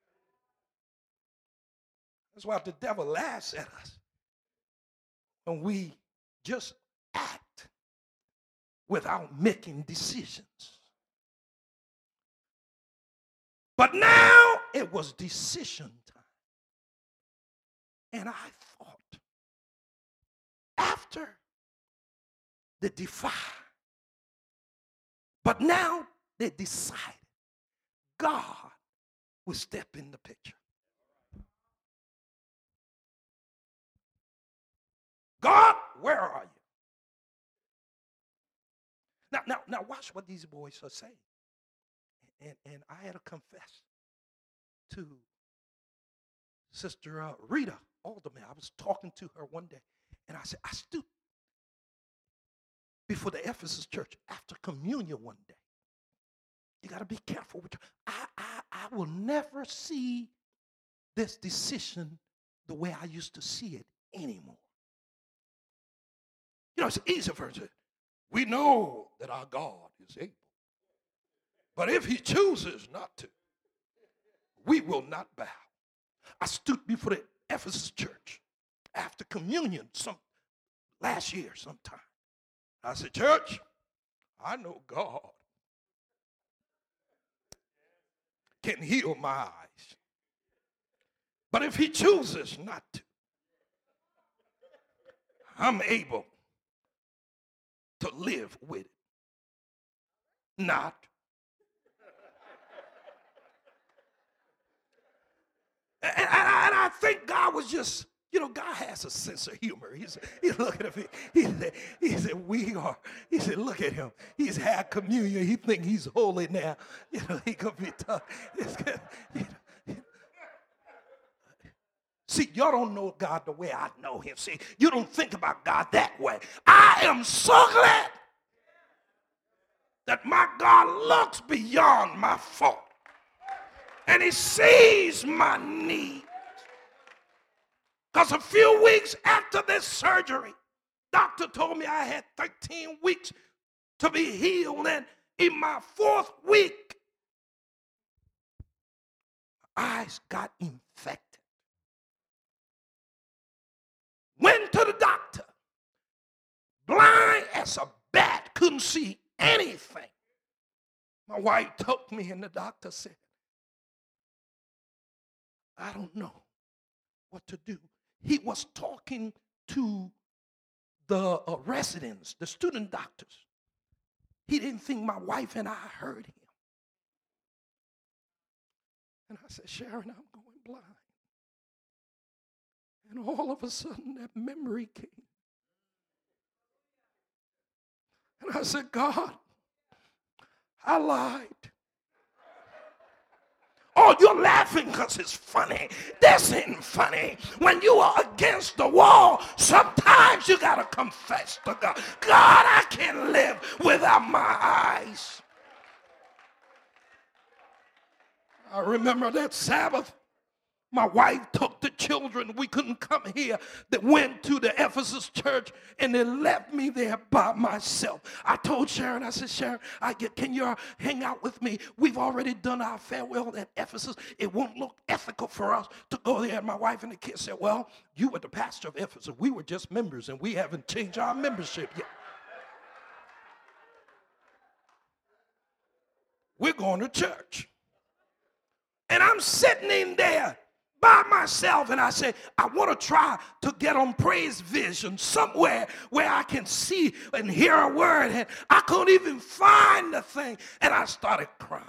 That's why the devil laughs at us when we just act without making decisions. But now it was decision time. And I thought, after the defy, but now they decided God will step in the picture. God, where are you? Now, now, now watch what these boys are saying. And, and I had to confess to Sister uh, Rita Alderman. I was talking to her one day, and I said, I stood before the Ephesus church after communion one day. You got to be careful with your, I, I, I will never see this decision the way I used to see it anymore. You know, it's easy for us to say, we know that our God is able. But if he chooses not to, we will not bow. I stood before the Ephesus church after communion some last year sometime. I said, church, I know God can heal my eyes. But if he chooses not to, I'm able to live with it. Not. And I, and I I think God was just, you know, God has a sense of humor. He's, he's looking at me. He said, he said, we are. He said, look at him. He's had communion. He think he's holy now. You know, he gonna be tough. It's good. You know, see, y'all don't know God the way I know him. See, you don't think about God that way. I am so glad that my God looks beyond my fault and he sees my need. Because a few weeks after this surgery, doctor told me I had thirteen weeks to be healed, and in my fourth week, my eyes got infected. Went to the doctor, blind as a bat, couldn't see anything. My wife took me and the doctor said, I don't know what to do. He was talking to the uh, residents, the student doctors. He didn't think my wife and I heard him. And I said, Sharon, I'm going blind. And all of a sudden that memory came. And I said, God, I lied. Oh, you're laughing because it's funny. This ain't funny. When you are against the wall, sometimes you got to confess to God. God, I can't live without my eyes. I remember that Sabbath. My wife took the children. We couldn't come here. They went to the Ephesus church and they left me there by myself. I told Sharon, I said, Sharon, I get, can you hang out with me? We've already done our farewell at Ephesus. It won't look ethical for us to go there. And my wife and the kids said, well, you were the pastor of Ephesus. We were just members and we haven't changed our membership yet. We're going to church. And I'm sitting in there by myself, and I say, I want to try to get on Praise Vision somewhere where I can see and hear a word, and I couldn't even find the thing, and I started crying.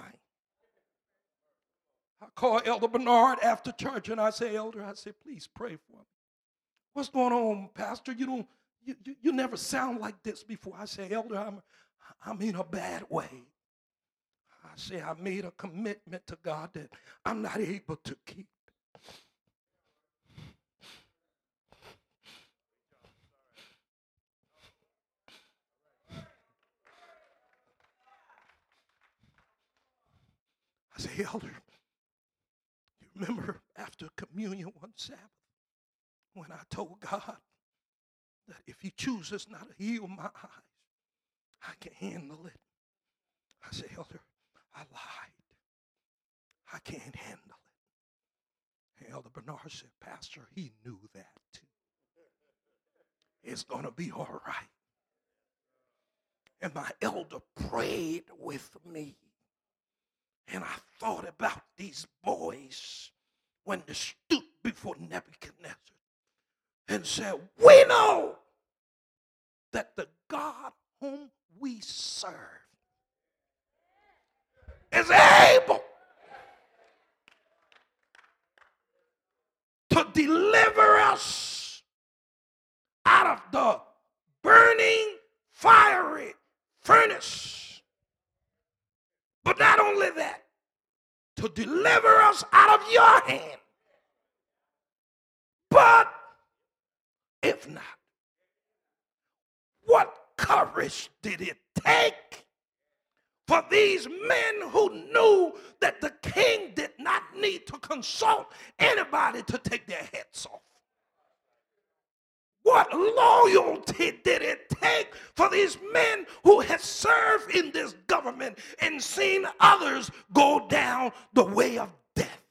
I called Elder Bernard after church, and I say, Elder, I said, please pray for me. What's going on, Pastor? You don't, you, you, you never sound like this before. I say, Elder, I'm, I'm in a bad way. I say, I made a commitment to God that I'm not able to keep. I say, Elder, you remember after communion one Sabbath when I told God that if he chooses not to heal my eyes, I can handle it. I say, Elder, I lied. I can't handle it. And Elder Bernard said, Pastor, he knew that too. It's going to be all right. And my elder prayed with me. And I thought about these boys when they stood before Nebuchadnezzar and said, we know that the God whom we serve is able to deliver us out of the burning, fiery furnace. But not only that, to deliver us out of your hand. But if not, what courage did it take for these men who knew that the king did not need to consult anybody to take their heads off? What loyalty did it take for these men who had served in this government and seen others go down the way of death?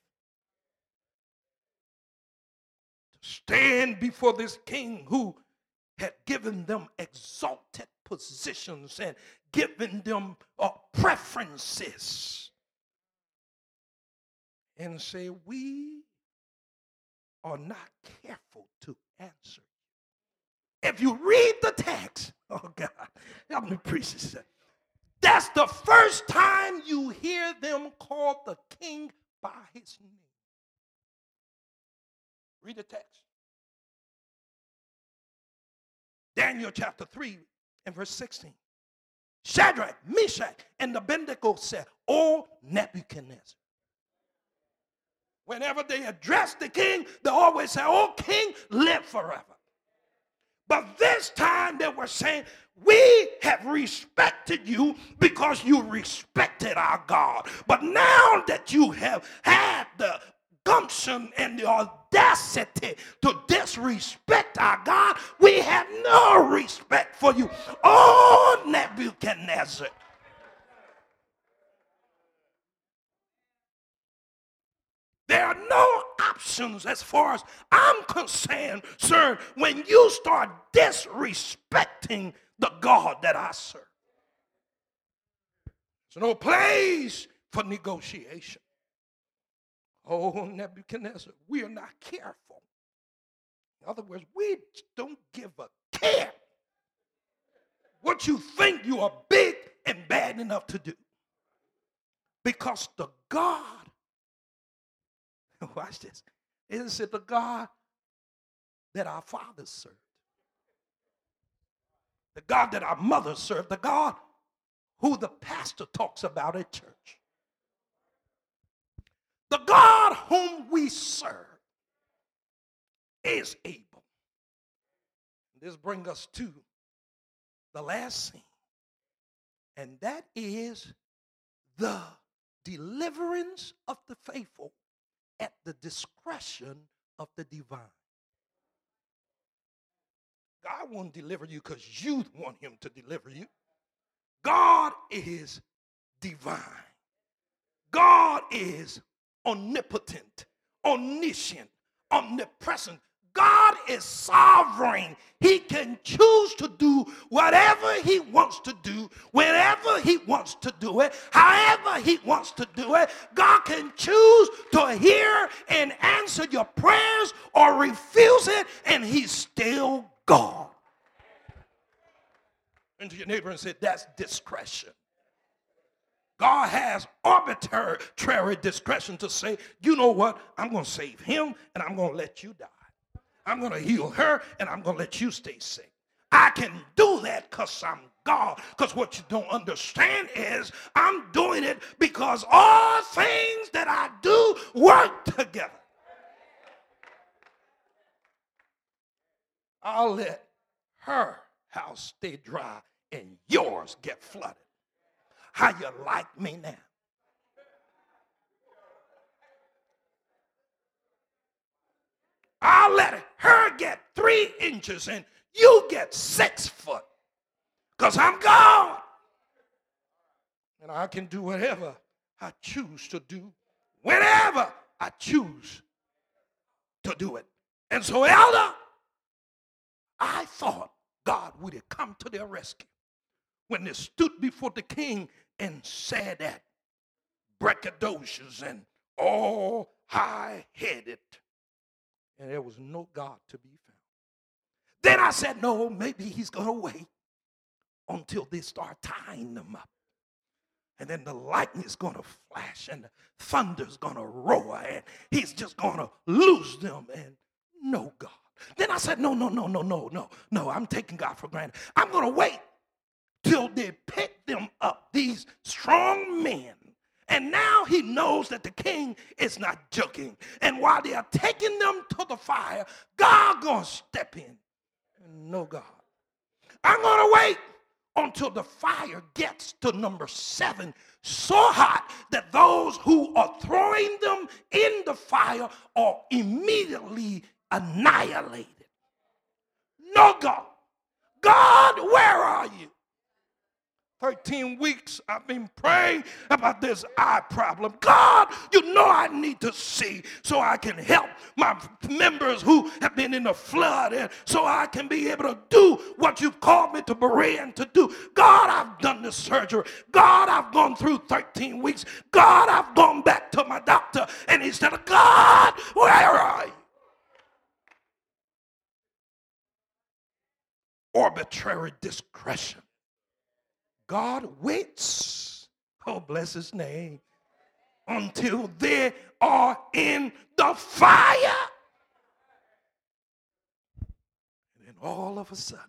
To stand before this king who had given them exalted positions and given them uh, preferences and say, we are not careful to answer. If you read the text, oh God, help me preach this. That's the first time you hear them call the king by his name. Read the text. Daniel chapter three and verse sixteen. Shadrach, Meshach, and Abednego said, "O Nebuchadnezzar." Whenever they address the king, they always say, "Oh, king, live forever." But this time they were saying, "We have respected you because you respected our God. But now that you have had the gumption and the audacity to disrespect our God, we have no respect for you. Oh, Nebuchadnezzar." There are no options as far as I'm concerned, sir, when you start disrespecting the God that I serve. There's no place for negotiation. Oh, Nebuchadnezzar, we are not careful. In other words, we don't give a care what you think you are big and bad enough to do. Because the God, watch this, is it the God that our fathers served? The God that our mothers served, the God who the pastor talks about at church. The God whom we serve is able. This brings us to the last scene, and that is the deliverance of the faithful at the discretion of the divine. God won't deliver you because you want him to deliver you. God is divine. God is omnipotent, omniscient, omnipresent. God is sovereign. He can choose to do whatever he wants to do, whenever he wants to do it, however he wants to do it. God can choose to hear and answer your prayers or refuse it, and he's still God. And to your neighbor and say, that's discretion. God has arbitrary discretion to say, you know what, I'm going to save him and I'm going to let you die. I'm going to heal her and I'm going to let you stay sick. I can do that because I'm God. Because what you don't understand is I'm doing it because all things that I do work together. I'll let her house stay dry and yours get flooded. How you like me now? I'll let her get three inches and you get six foot. Because I'm God. And I can do whatever I choose to do, whenever I choose to do it. And so, elder, I thought God would have come to their rescue when they stood before the king and said that braggadocious and all high-headed. And there was no God to be found. Then I said, no, maybe he's going to wait until they start tying them up. And then the lightning is going to flash and the thunder's going to roar and he's just going to lose them and no God. Then I said, no, no, no, no, no, no, no, I'm taking God for granted. I'm going to wait till they pick them up, these strong men. And now he knows that the king is not joking. And while they are taking them to the fire, God going to step in. And no God. I'm going to wait until the fire gets to number seven, so hot that those who are throwing them in the fire are immediately annihilated. No God. God, where are you? thirteen weeks I've been praying about this eye problem. God, you know I need to see so I can help my members who have been in the flood and so I can be able to do what you've called me to Berean to do. God, I've done the surgery. God, I've gone through thirteen weeks. God, I've gone back to my doctor and he said, God, where are you? Arbitrary discretion. God waits, oh bless his name, until they are in the fire. all of a sudden,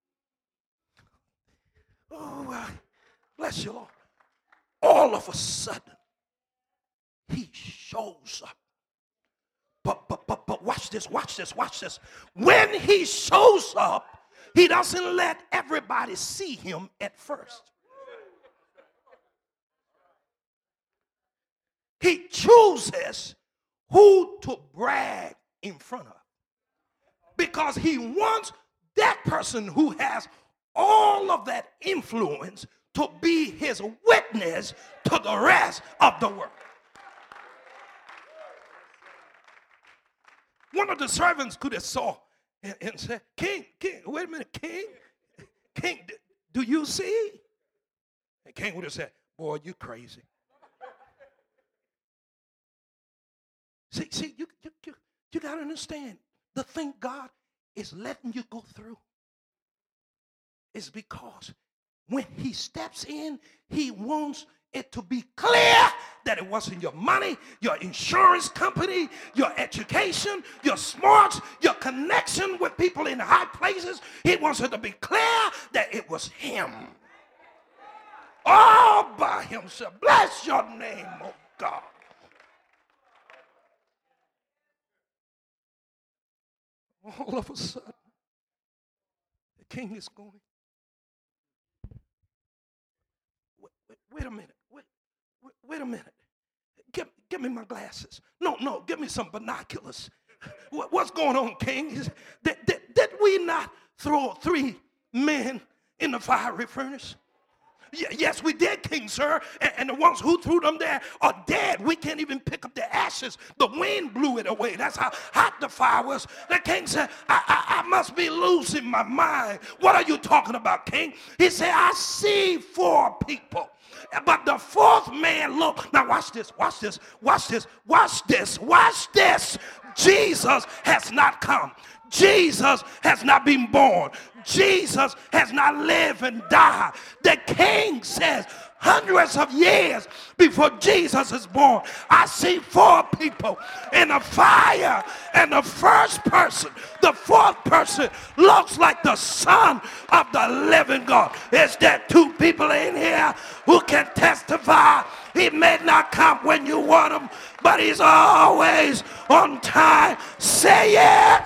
oh, uh, bless you, Lord. All of a sudden, he shows up. But, but, but, but watch this, watch this, watch this. When he shows up, he doesn't let everybody see him at first. He chooses who to brag in front of, because he wants that person who has all of that influence to be his witness to the rest of the world. One of the servants could have saw and, and said, King, King, wait a minute, King, King, do you see? And King would have said, boy, you crazy. See, see, you, you, you, you got to understand, the thing God is letting you go through is because when he steps in, he wants it to be clear that it wasn't your money, your insurance company, your education, your smarts, your connection with people in high places. He wants it to be clear that it was him. All by himself. Bless your name, oh God. All of a sudden, the king is going, wait, wait, wait a minute, wait, wait, wait a minute. Give, give me my glasses. No, no, give me some binoculars. What, what's going on, king? Is, did, did, did we not throw three men in the fiery furnace? Yes, we did, King, sir. And, and the ones who threw them there are dead. We can't even pick up the ashes. The wind blew it away. That's how hot the fire was. The king said, I, I, I must be losing my mind. What are you talking about, king? He said, I see four people. But the fourth man looked. Now watch this, watch this, watch this, watch this, watch this. Jesus has not come. Jesus has not been born. Jesus has not lived and died. The king says hundreds of years before Jesus is born, I see four people in a fire, and the first person, the fourth person, looks like the Son of the living God. Is there two people in here who can testify? He may not come when you want him, but he's always on time. Say it.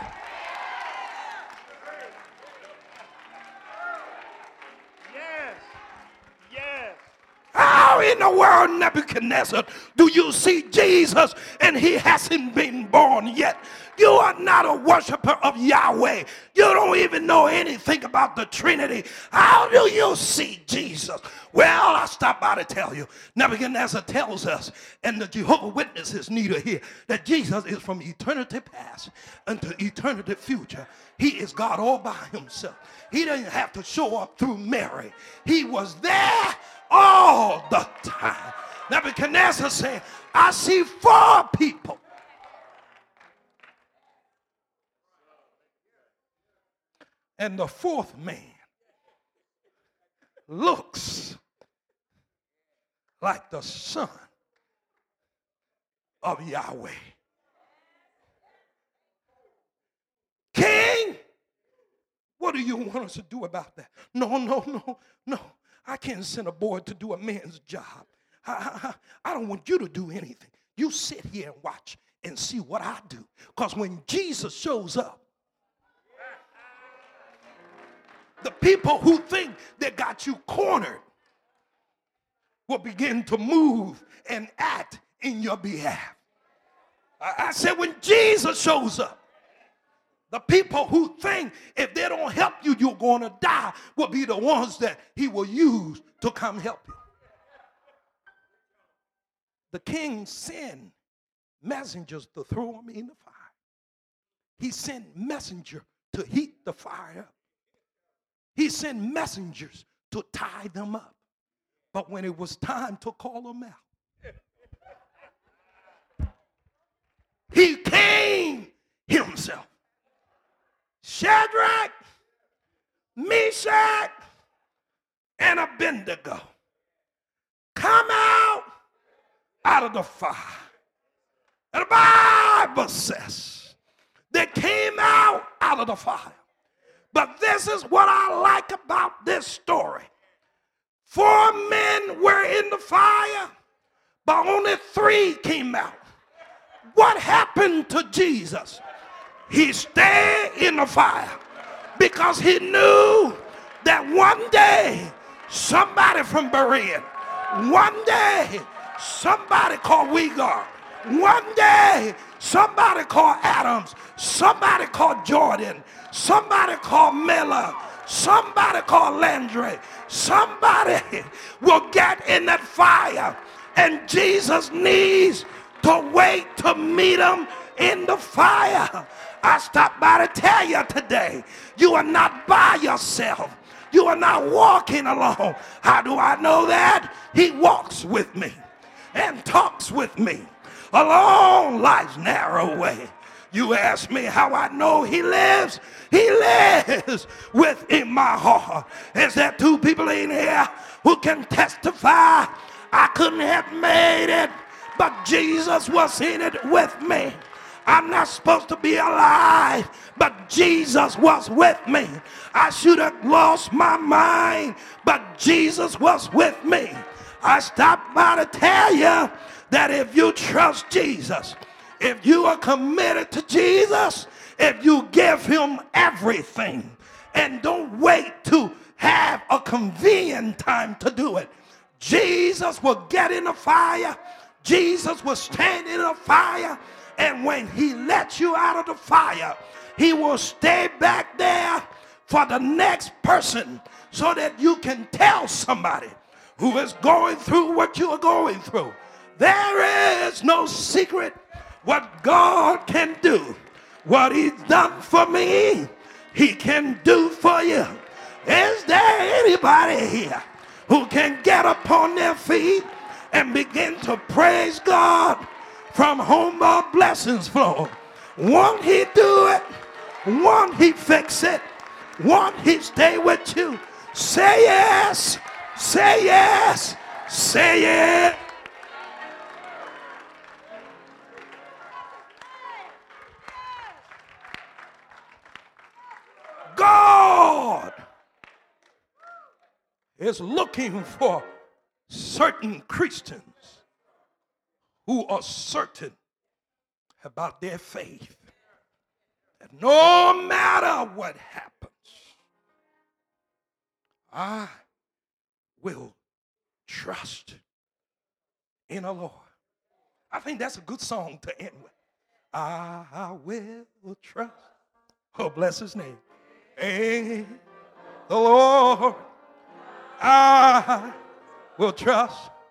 How in the world, Nebuchadnezzar, do you see Jesus and he hasn't been born yet? You are not a worshiper of Yahweh. You don't even know anything about the Trinity. How do you see Jesus? Well, I stopped by to tell you. Nebuchadnezzar tells us, and the Jehovah Witnesses need to hear, that Jesus is from eternity past unto eternity future. He is God all by himself. He didn't have to show up through Mary. He was there all the time. Nebuchadnezzar said, I see four people. And the fourth man looks like the Son of Yahweh. King, what do you want us to do about that? No, no, no, no. I can't send a boy to do a man's job. I, I, I don't want you to do anything. You sit here and watch and see what I do. Because when Jesus shows up, the people who think they got you cornered will begin to move and act in your behalf. I, I said when Jesus shows up, the people who think if they don't help you, you're going to die will be the ones that he will use to come help you. The king sent messengers to throw them in the fire. He sent messengers to heat the fire up. He sent messengers to tie them up. But when it was time to call them out, he came himself. Shadrach, Meshach, and Abednego, come out out of the fire. And the Bible says they came out out of the fire. But this is what I like about this story. Four men were in the fire, but only three came out. What happened to Jesus? He stayed in the fire because he knew that one day somebody from Berean, one day somebody called Wegar, one day somebody called Adams, somebody called Jordan, somebody called Miller, somebody called Landry, somebody will get in that fire, and Jesus needs to wait to meet them in the fire. I stopped by to tell you today, you are not by yourself. You are not walking alone. How do I know that? He walks with me and talks with me along life's narrow way. You ask me how I know he lives. He lives within my heart. Is there two people in here who can testify? I couldn't have made it, but Jesus was in it with me. I'm not supposed to be alive, but Jesus was with me. I should have lost my mind, but Jesus was with me. I stopped by to tell you that if you trust Jesus, if you are committed to Jesus, if you give him everything and don't wait to have a convenient time to do it, Jesus will get in the fire. Jesus will stand in the fire. And when he lets you out of the fire, he will stay back there for the next person so that you can tell somebody who is going through what you are going through. There is no secret what God can do. What he's done for me, he can do for you. Is there anybody here who can get upon their feet and begin to praise God from whom our blessings flow? Won't he do it? Won't he fix it? Won't he stay with you? Say yes. Say yes. Say yes. God is looking for certain Christians who are certain about their faith. That no matter what happens, I will trust in the Lord. I think that's a good song to end with. I will trust. Oh, bless his name. In the Lord, I will trust